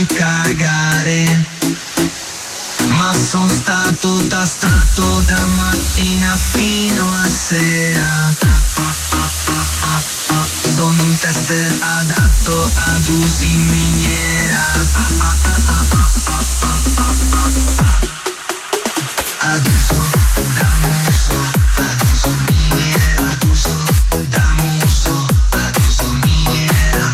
e cagare, ma sono stato tastrato da mattina fino a sera. Sono un tester adatto ad usi in miniera. Ad uso da muso, ad uso miniera, ad uso da muso, ad uso miniera.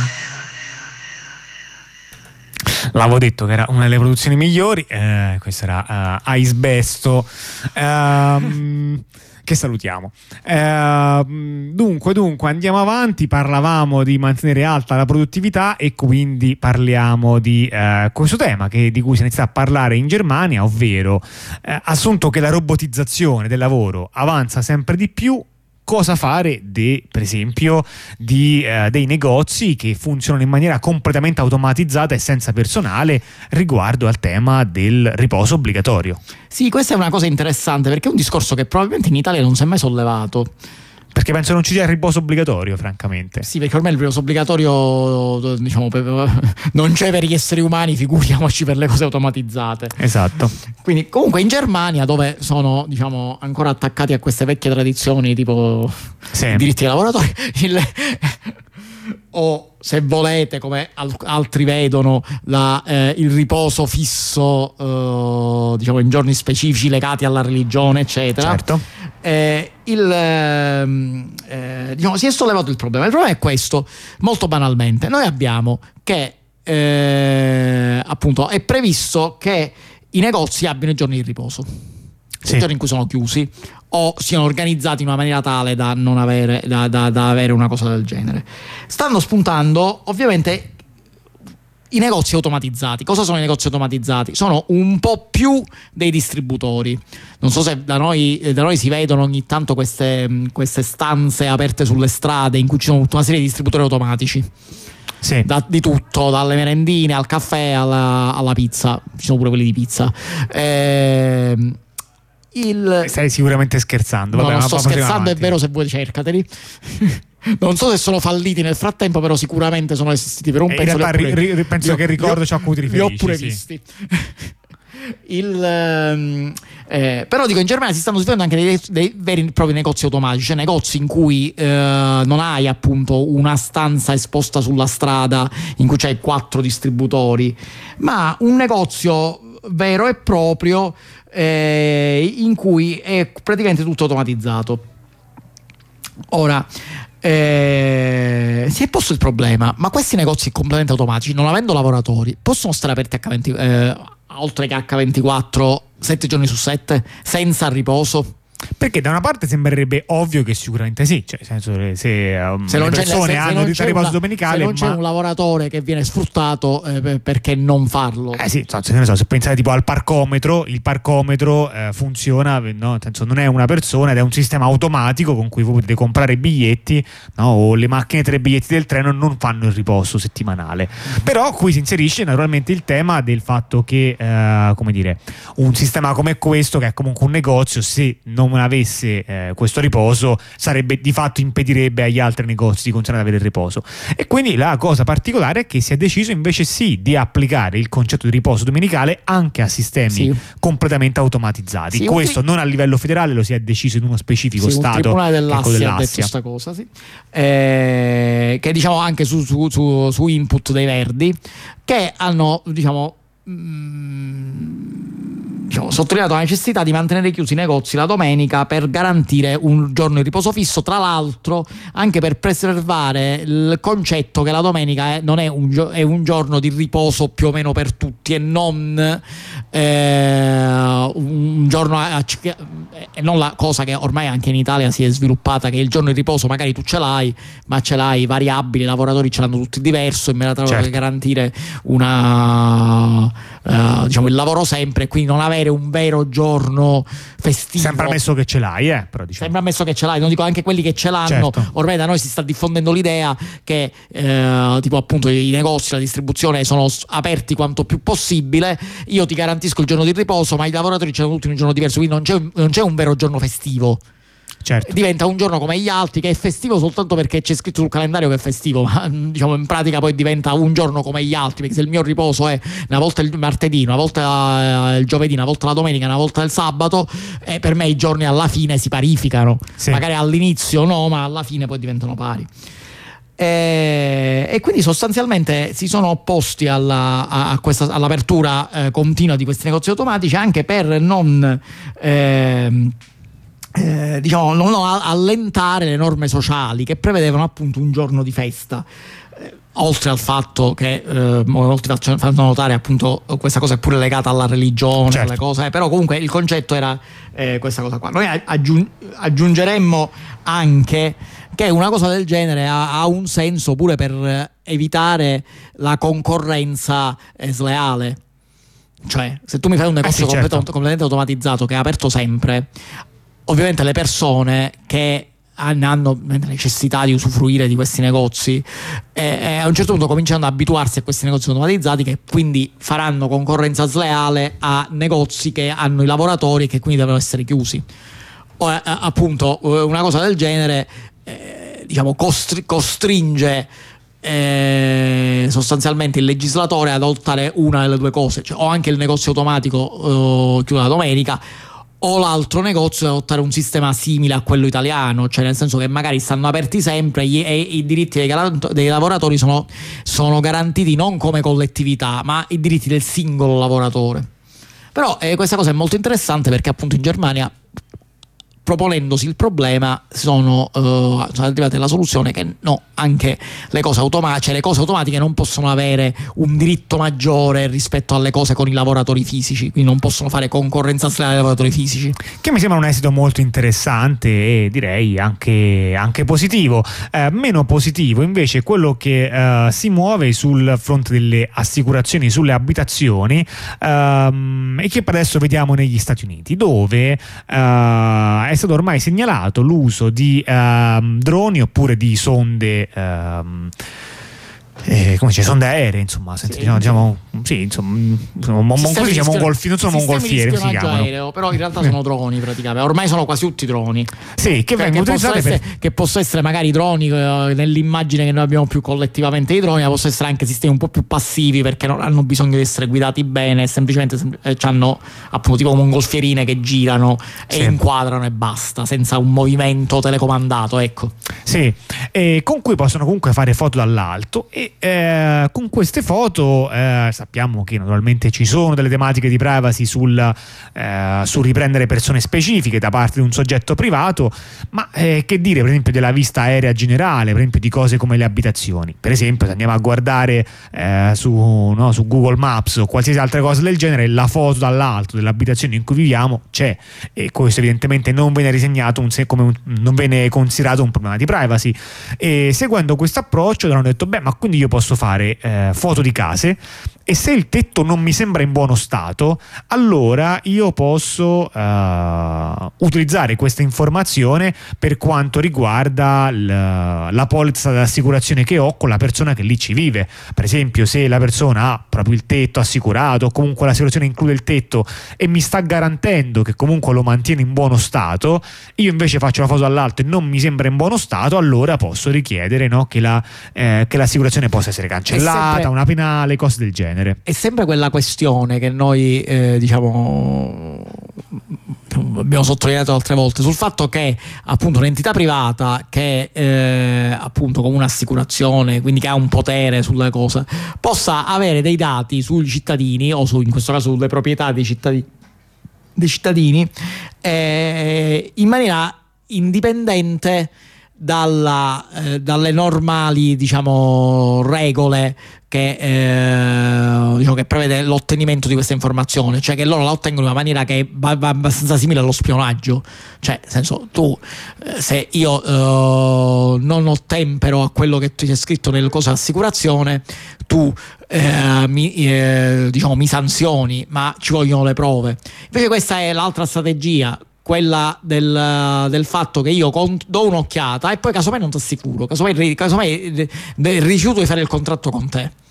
L'avevo detto che era una delle produzioni migliori, eh, questa era uh, Icebesto, uh, che salutiamo. Uh, dunque, dunque, andiamo avanti, parlavamo di mantenere alta la produttività e quindi parliamo di uh, questo tema che, di cui si inizia a parlare in Germania, ovvero uh, assunto che la robotizzazione del lavoro avanza sempre di più. Cosa fare, de, per esempio, di, eh, dei negozi che funzionano in maniera completamente automatizzata e senza personale riguardo al tema del riposo obbligatorio? Sì, questa è una cosa interessante perché è un discorso che probabilmente in Italia non si è mai sollevato. Perché penso non ci sia il riposo obbligatorio, francamente. Sì, perché ormai il riposo obbligatorio, diciamo, non c'è per gli esseri umani, figuriamoci per le cose automatizzate. Esatto. Quindi, comunque, in Germania, dove sono, diciamo, ancora attaccati a queste vecchie tradizioni, tipo sì. diritti dei lavoratori, il, o se volete, come al, altri vedono, la, eh, il riposo fisso, eh, diciamo, in giorni specifici legati alla religione, eccetera. Certo. Eh, il, eh, diciamo, si è sollevato il problema. Il problema è questo, molto banalmente. Noi abbiamo che eh, appunto è previsto che i negozi abbiano i giorni di riposo, sì. I giorni in cui sono chiusi o siano organizzati in una maniera tale da non avere, da, da, da avere una cosa del genere. Stanno spuntando ovviamente i negozi automatizzati. Cosa sono i negozi automatizzati? Sono un po' più dei distributori. Non so se da noi, da noi si vedono ogni tanto queste, queste stanze aperte sulle strade in cui ci sono tutta una serie di distributori automatici. Sì. Da, di tutto, dalle merendine al caffè alla, alla pizza. Ci sono pure quelli di pizza. Eh, il... Stai sicuramente scherzando. Vabbè, no, non sto scherzando, avanti. È vero, se vuoi cercateli. Non so se sono falliti nel frattempo, però sicuramente sono esistiti per un e pezzo. In realtà pure, ri, ri, penso che ricordo ciò a cui ti riferisci. Li ho pure sì. visti. Il, eh, però dico, in Germania si stanno sviluppando anche dei, dei veri e propri negozi automatici, cioè negozi in cui eh, non hai appunto una stanza esposta sulla strada in cui c'hai quattro distributori, ma un negozio vero e proprio eh, in cui è praticamente tutto automatizzato. Ora eh, si è posto il problema: ma questi negozi completamente automatici, non avendo lavoratori, possono stare aperti H venti, eh, oltre che acca ventiquattro, sette giorni su sette, senza riposo? Perché da una parte sembrerebbe ovvio che sicuramente sì, cioè nel senso se, um, se le non persone se, hanno se il riposo domenicale, se non ma... c'è un lavoratore che viene sfruttato, eh, perché non farlo? Eh sì, se, ne so, se pensate tipo al parcometro, il parcometro eh, funziona, no? Nel senso, non è una persona ed è un sistema automatico con cui voi potete comprare biglietti, no? O le macchine tre biglietti del treno non fanno il riposo settimanale. Però qui si inserisce naturalmente il tema del fatto che eh, come dire, un sistema come questo, che è comunque un negozio, se non avesse eh, questo riposo, sarebbe di fatto impedirebbe agli altri negozi di continuare ad avere il riposo. E quindi la cosa particolare è che si è deciso invece sì di applicare il concetto di riposo domenicale anche a sistemi sì. completamente automatizzati. Sì, questo tri... non a livello federale, lo si è deciso in uno specifico sì, stato. Il tribunale dell'Assia ha detto questa cosa, sì. eh, che diciamo anche su, su, su, su input dei Verdi, che hanno diciamo Diciamo, sottolineato la necessità di mantenere chiusi i negozi la domenica per garantire un giorno di riposo fisso, tra l'altro anche per preservare il concetto che la domenica è, non è un, gio- è un giorno di riposo più o meno per tutti e non eh, un giorno a, a, e non la cosa che ormai anche in Italia si è sviluppata, che il giorno di riposo magari tu ce l'hai, ma ce l'hai variabili, i lavoratori ce l'hanno tutti diverso in modo da certo. garantire una uh, diciamo il lavoro sempre, quindi non avere un vero giorno festivo. Sempre ammesso che ce l'hai, eh, però diciamo. Sempre ammesso che ce l'hai, non dico anche quelli che ce l'hanno. Certo. Ormai da noi si sta diffondendo l'idea che eh, tipo appunto i negozi, la distribuzione sono aperti quanto più possibile. Io ti garantisco il giorno di riposo, ma i lavoratori ce l'hanno tutti in un giorno diverso, quindi non c'è, non c'è un vero giorno festivo. certo. diventa un giorno come gli altri, che è festivo soltanto perché c'è scritto sul calendario che è festivo, ma diciamo in pratica poi diventa un giorno come gli altri, perché se il mio riposo è una volta il martedì, una volta il giovedì, una volta la domenica, una volta il sabato, eh, per me i giorni alla fine si parificano, sì. magari all'inizio no, ma alla fine poi diventano pari. E, e quindi sostanzialmente si sono opposti alla, a questa, all'apertura eh, continua di questi negozi automatici, anche per non eh, eh, diciamo non allentare le norme sociali che prevedevano appunto un giorno di festa. Eh, oltre al fatto che eh, molti fanno notare appunto questa cosa è pure legata alla religione, certo. alle cose, eh, però comunque il concetto era eh, questa cosa qua. Noi aggiung- aggiungeremmo anche che una cosa del genere ha, ha un senso pure per evitare la concorrenza eh, sleale. Cioè, se tu mi fai un negozio eh sì, certo. completamente automatizzato che è aperto sempre, ovviamente le persone che hanno necessità di usufruire di questi negozi e, e a un certo punto cominciano ad abituarsi a questi negozi automatizzati, che quindi faranno concorrenza sleale a negozi che hanno i lavoratori e che quindi devono essere chiusi. O, eh, appunto una cosa del genere eh, diciamo costri- costringe eh, sostanzialmente il legislatore ad adottare una delle due cose, cioè o anche il negozio automatico eh, chiude la domenica, o l'altro negozio ad adottare un sistema simile a quello italiano, cioè nel senso che magari stanno aperti sempre e i diritti dei, dei lavoratori sono, sono garantiti non come collettività, ma i diritti del singolo lavoratore. Però eh, questa cosa è molto interessante perché appunto in Germania, proponendosi il problema, sono, uh, sono arrivate alla soluzione che no, anche le cose automatiche, cioè le cose automatiche non possono avere un diritto maggiore rispetto alle cose con i lavoratori fisici, quindi non possono fare concorrenza tra i lavoratori fisici. Che mi sembra un esito molto interessante e direi anche, anche positivo. Eh, meno positivo invece quello che eh, si muove sul fronte delle assicurazioni sulle abitazioni ehm, e che per adesso vediamo negli Stati Uniti, dove eh, è stato ormai segnalato l'uso di ehm, droni oppure di sonde ehm, eh, come dice, sonde aeree, insomma, sì, diciamo, diciamo, sì, insomma, insomma mon- diciamo mongolfi- non sono mongolfiere, si chiamano. Aereo, però in realtà sono droni praticamente, ormai sono quasi tutti droni. Sì, che, che, possono essere, per... che possono essere magari droni eh, nell'immagine che noi abbiamo più collettivamente di droni, ma possono essere anche sistemi un po' più passivi perché non hanno bisogno di essere guidati bene, semplicemente eh, hanno appunto tipo mongolfierine che girano e sì. inquadrano e basta, senza un movimento telecomandato, ecco. Sì, e con cui possono comunque fare foto dall'alto e Eh, con queste foto eh, sappiamo che naturalmente ci sono delle tematiche di privacy sul, eh, sul riprendere persone specifiche da parte di un soggetto privato, ma eh, che dire per esempio della vista aerea generale, per esempio di cose come le abitazioni. Per esempio se andiamo a guardare eh, su, no, su Google Maps o qualsiasi altra cosa del genere, la foto dall'alto dell'abitazione in cui viviamo c'è, e questo evidentemente non viene risegnato un, come un, non viene considerato un problema di privacy. E seguendo questo approccio hanno detto beh, ma quindi io posso fare eh, foto di case e se il tetto non mi sembra in buono stato, allora io posso uh, utilizzare questa informazione per quanto riguarda l- la polizza d'assicurazione che ho con la persona che lì ci vive. Per esempio, se la persona ha proprio il tetto assicurato o comunque l'assicurazione include il tetto e mi sta garantendo che comunque lo mantiene in buono stato, io invece faccio la foto dall'alto e non mi sembra in buono stato, allora posso richiedere, no, che, la, eh, che l'assicurazione possa essere cancellata, sempre una penale, cose del genere. È sempre quella questione che noi eh, diciamo abbiamo sottolineato altre volte sul fatto che appunto un'entità privata che eh, appunto come un'assicurazione, quindi che ha un potere sulle cose, possa avere dei dati sui cittadini o su, in questo caso sulle proprietà dei cittadini, dei cittadini eh, in maniera indipendente dalla, eh, dalle normali diciamo regole che, eh, diciamo, che prevede l'ottenimento di questa informazione, cioè che loro la ottengono in una maniera che va, va abbastanza simile allo spionaggio, cioè nel senso tu eh, se io eh, non ottempero a quello che ti è scritto nel coso assicurazione, tu eh, mi, eh, diciamo mi sanzioni, ma ci vogliono le prove. Invece questa è l'altra strategia, quella del, del fatto che io cont- do un'occhiata e poi casomai non ti assicuro, casomai, casomai rifiuto di fare il contratto con te.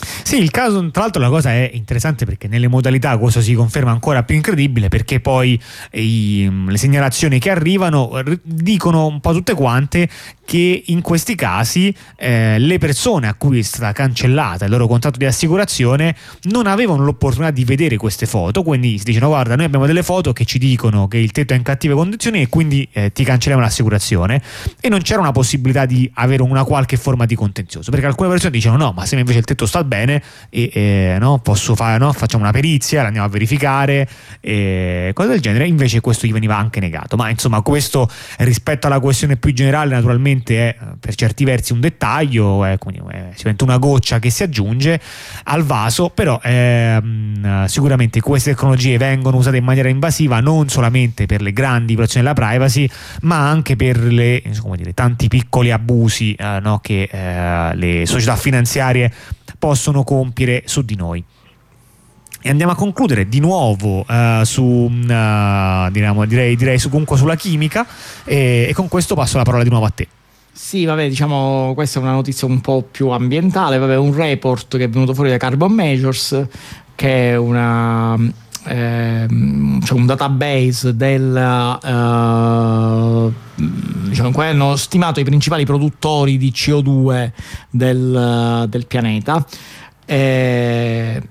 Sì, il caso, tra l'altro la cosa è interessante perché nelle modalità questo si conferma ancora più incredibile, perché poi i, le segnalazioni che arrivano dicono un po' tutte quante che in questi casi eh, le persone a cui è stata cancellata il loro contratto di assicurazione non avevano l'opportunità di vedere queste foto, quindi si dicono: guarda, noi abbiamo delle foto che ci dicono che il tetto è in cattive condizioni e quindi eh, ti cancelliamo l'assicurazione, e non c'era una possibilità di avere una qualche forma di contenzioso, perché alcune persone dicono: no, ma se invece il tetto sta bene e, e no, posso fare, no, facciamo una perizia, l'andiamo a verificare e cose del genere. Invece questo gli veniva anche negato. Ma insomma, questo rispetto alla questione più generale naturalmente è per certi versi un dettaglio, è, quindi è sicuramente una goccia che si aggiunge al vaso, però è, mh, sicuramente queste tecnologie vengono usate in maniera invasiva non solamente per le grandi violazioni della privacy, ma anche per le, come dire, tanti piccoli abusi eh, no, che eh, le società finanziarie possono compiere su di noi. E andiamo a concludere di nuovo uh, su uh, diciamo, direi, direi su, comunque sulla chimica, e, e con questo passo la parola di nuovo a te. Sì, vabbè, diciamo, questa è una notizia un po' più ambientale. Vabbè, un report che è venuto fuori da Carbon Measures, che è una eh, cioè un database del uh, diciamo, in cui hanno stimato i principali produttori di C O due del, del pianeta. Eh,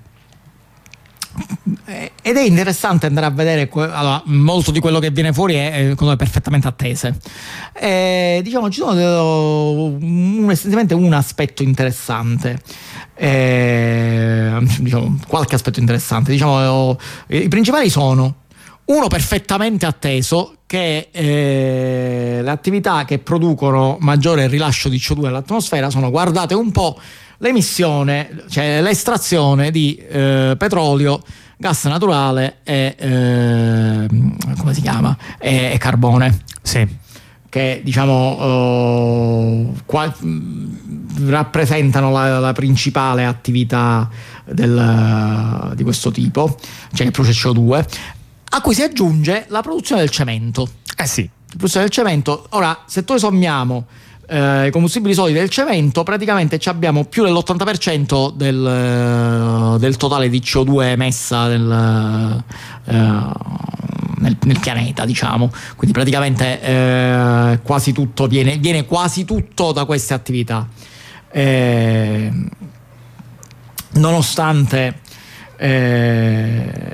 ed è interessante andare a vedere que- allora, molto di quello che viene fuori è, è perfettamente attese. E, diciamo, ci sono un, essenzialmente un aspetto interessante, e, diciamo, qualche aspetto interessante. Diciamo, i principali sono: uno, perfettamente atteso, che eh, le attività che producono maggiore rilascio di C O due all'atmosfera sono, guardate un po', l'emissione, cioè l'estrazione di eh, petrolio, gas naturale e eh, come si chiama? E, e carbone. Sì. Che diciamo uh, qua, rappresentano la, la principale attività del, di questo tipo, cioè che produce C O due, a cui si aggiunge la produzione del cemento. Eh sì. La produzione del cemento. Ora, se noi sommiamo Eh, i combustibili solidi del cemento, praticamente abbiamo più dell'ottanta per cento del, uh, del totale di C O due emessa nel, uh, nel, nel pianeta, diciamo. Quindi praticamente uh, quasi tutto viene, viene quasi tutto da queste attività. Eh, nonostante eh,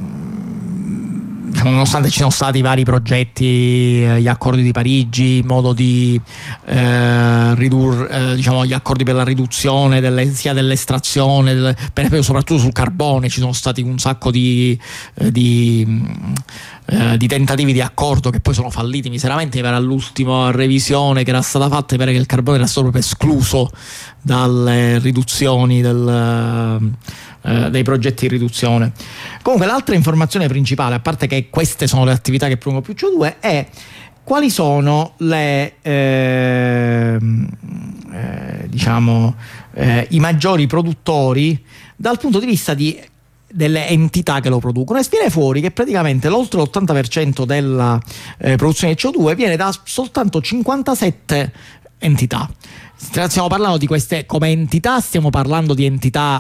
nonostante ci siano stati vari progetti, eh, gli accordi di Parigi, in modo di eh, ridurre, eh, diciamo, gli accordi per la riduzione delle, sia dell'estrazione, del, per esempio soprattutto sul carbone ci sono stati un sacco di, eh, di, eh, di tentativi di accordo che poi sono falliti miseramente. Per l'ultima revisione che era stata fatta, pare che il carbone era stato proprio escluso dalle riduzioni del Uh, dei progetti di riduzione. Comunque l'altra informazione principale, a parte che queste sono le attività che producono più C O due, è quali sono le eh, eh, diciamo eh, i maggiori produttori dal punto di vista di delle entità che lo producono, e viene fuori che praticamente l'oltre l'ottanta per cento della eh, produzione di C O due viene da soltanto cinquantasette entità. Stiamo parlando di queste come entità, stiamo parlando di entità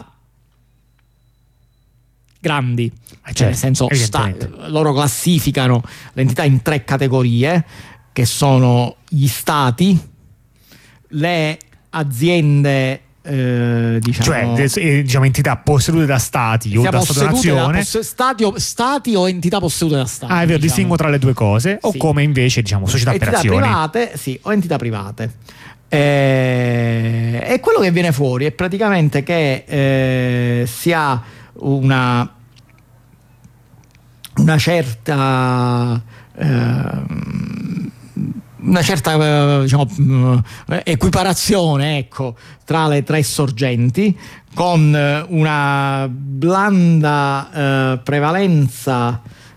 grandi, cioè nel senso sta, loro classificano l'entità in tre categorie, che sono gli stati, le aziende eh, diciamo, cioè diciamo entità possedute da stati o da Stato-nazione, poss- stati, o, stati o entità possedute da stati. Ah, è vero, diciamo. Distingo tra le due cose, o sì. Come invece diciamo società entità per azioni private, sì, o entità private. Eh, e quello che viene fuori è praticamente che eh, si ha una una certa eh, una certa diciamo equiparazione, ecco, tra le tre sorgenti, con una blanda eh, prevalenza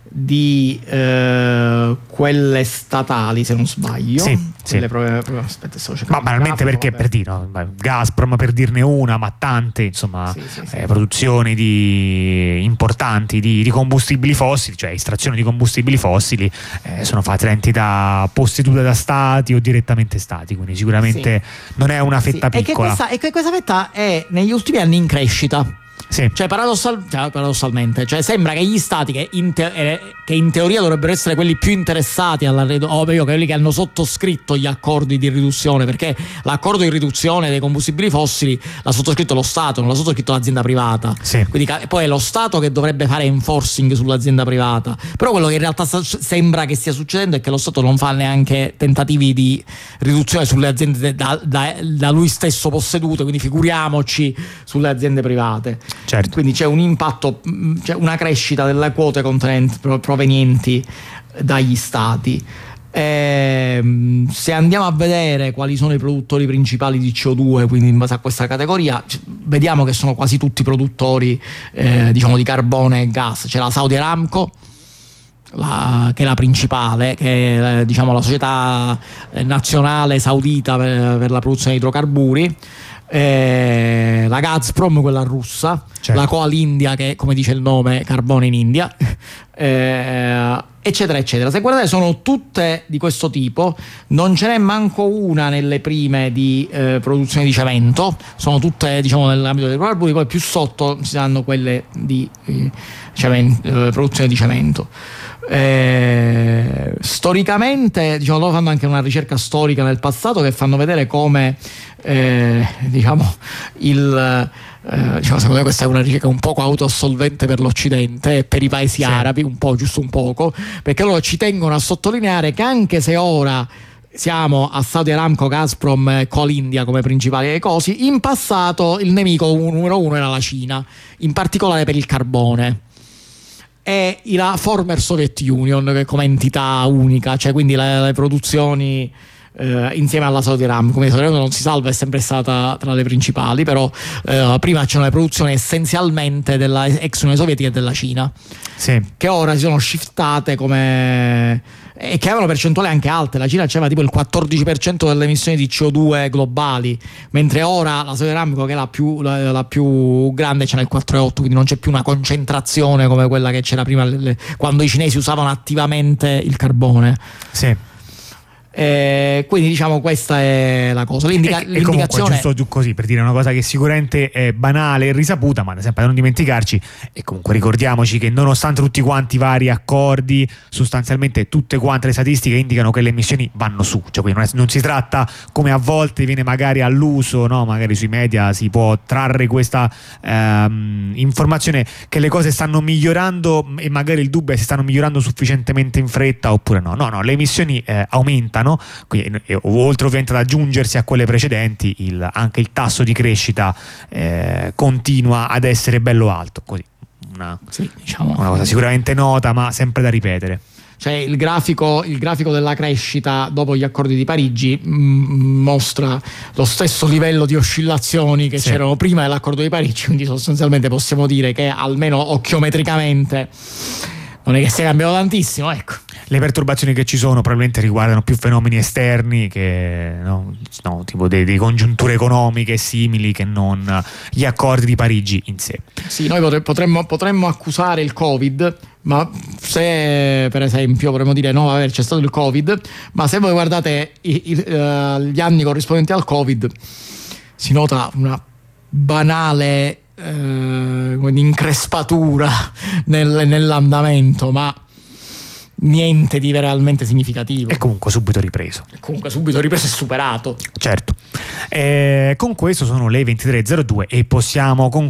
di eh, quelle statali, se non sbaglio. Sì, quelle sì. Proprio, proprio, aspetta, stavo cercando. Ma banalmente perché per dire, no? Gazprom per dirne una, ma tante insomma sì, sì, sì. Eh, produzioni di, importanti di, di combustibili fossili, cioè estrazione di combustibili fossili, eh, sono fatte da possedute da stati o direttamente stati, quindi sicuramente sì. non è una fetta sì. piccola. E che, questa, e che questa fetta è negli ultimi anni in crescita. Sì. Cioè, paradossal, cioè paradossalmente, cioè sembra che gli stati che in, te, eh, che in teoria dovrebbero essere quelli più interessati alla o meglio quelli che hanno sottoscritto gli accordi di riduzione, perché l'accordo di riduzione dei combustibili fossili l'ha sottoscritto lo Stato, non l'ha sottoscritto l'azienda privata. Sì. Quindi poi è lo Stato che dovrebbe fare enforcing sull'azienda privata. Però quello che in realtà sta, sembra che stia succedendo è che lo Stato non fa neanche tentativi di riduzione sulle aziende da, da, da lui stesso possedute, quindi figuriamoci sulle aziende private. Certo. Quindi c'è un impatto, c'è una crescita delle quote provenienti dagli stati. E, se andiamo a vedere quali sono i produttori principali di C O due, quindi in base a questa categoria, vediamo che sono quasi tutti produttori eh, diciamo di carbone e gas. C'è la Saudi Aramco, La, che è la principale, che è diciamo la società nazionale saudita per, per la produzione di idrocarburi. Eh, la Gazprom, quella russa, certo. La Coal India, che come dice il nome, carbone in India, eh, eccetera eccetera. Se guardate, sono tutte di questo tipo, non ce n'è manco una nelle prime di eh, produzione di cemento, sono tutte diciamo nell'ambito dei idrocarburi, poi più sotto si danno quelle di eh, cemento, eh, produzione di cemento. Eh, storicamente diciamo loro fanno anche una ricerca storica nel passato che fanno vedere come eh, diciamo il eh, diciamo, secondo me questa è una ricerca un poco autoassolvente per l'Occidente e per i paesi sì. arabi, un po', giusto un poco, perché loro ci tengono a sottolineare che anche se ora siamo a Saudi Aramco, Gazprom e Coal India come principali cosi, in passato il nemico numero uno era la Cina, in particolare per il carbone, e la former Soviet Union come entità unica, cioè quindi le, le produzioni eh, insieme alla Saudi Aramco. Come Saudi Aramco non si salva, è sempre stata tra le principali, però eh, prima c'erano le produzioni essenzialmente della ex Unione Sovietica e della Cina, sì. che ora si sono shiftate come e che avevano percentuali anche alte. La Cina aveva tipo il quattordici per cento delle emissioni di C O due globali, mentre ora la Saudi Aramco, che è la più, la, la più grande, c'è nel quattro virgola otto, quindi non c'è più una concentrazione come quella che c'era prima, le, quando i cinesi usavano attivamente il carbone. Sì. Eh, quindi diciamo questa è la cosa. L'indica- e, l'indicazione e comunque giusto giù così per dire una cosa che sicuramente è banale e risaputa, ma sempre da non dimenticarci, e comunque ricordiamoci che nonostante tutti quanti i vari accordi, sostanzialmente tutte quante le statistiche indicano che le emissioni vanno su, cioè quindi non, è, non si tratta come a volte viene magari all'uso, no? Magari sui media si può trarre questa ehm, informazione che le cose stanno migliorando e magari il dubbio è se stanno migliorando sufficientemente in fretta oppure no. No, no, le emissioni eh, aumentano. Quindi, oltre ovviamente ad aggiungersi a quelle precedenti, il, anche il tasso di crescita eh, continua ad essere bello alto, così una, sì, diciamo, una cosa sicuramente nota ma sempre da ripetere. Cioè il grafico, il grafico della crescita dopo gli accordi di Parigi mh, mostra lo stesso livello di oscillazioni che sì. c'erano prima dell'accordo di Parigi, quindi sostanzialmente possiamo dire che almeno occhiometricamente non è che sia cambiato tantissimo, ecco. Le perturbazioni che ci sono probabilmente riguardano più fenomeni esterni che no, no, tipo dei, dei congiunture economiche simili che non gli accordi di Parigi in sé. Sì, noi potremmo, potremmo accusare il Covid, ma se per esempio potremmo dire no, vabbè, c'è stato il Covid, ma se voi guardate i, i, uh, gli anni corrispondenti al Covid si nota una banale uh, increspatura nel, nell'andamento, ma niente di realmente significativo. E comunque subito ripreso. E comunque subito ripreso e superato. Certo. Eh, con questo sono le ventitré e zero due e possiamo concludere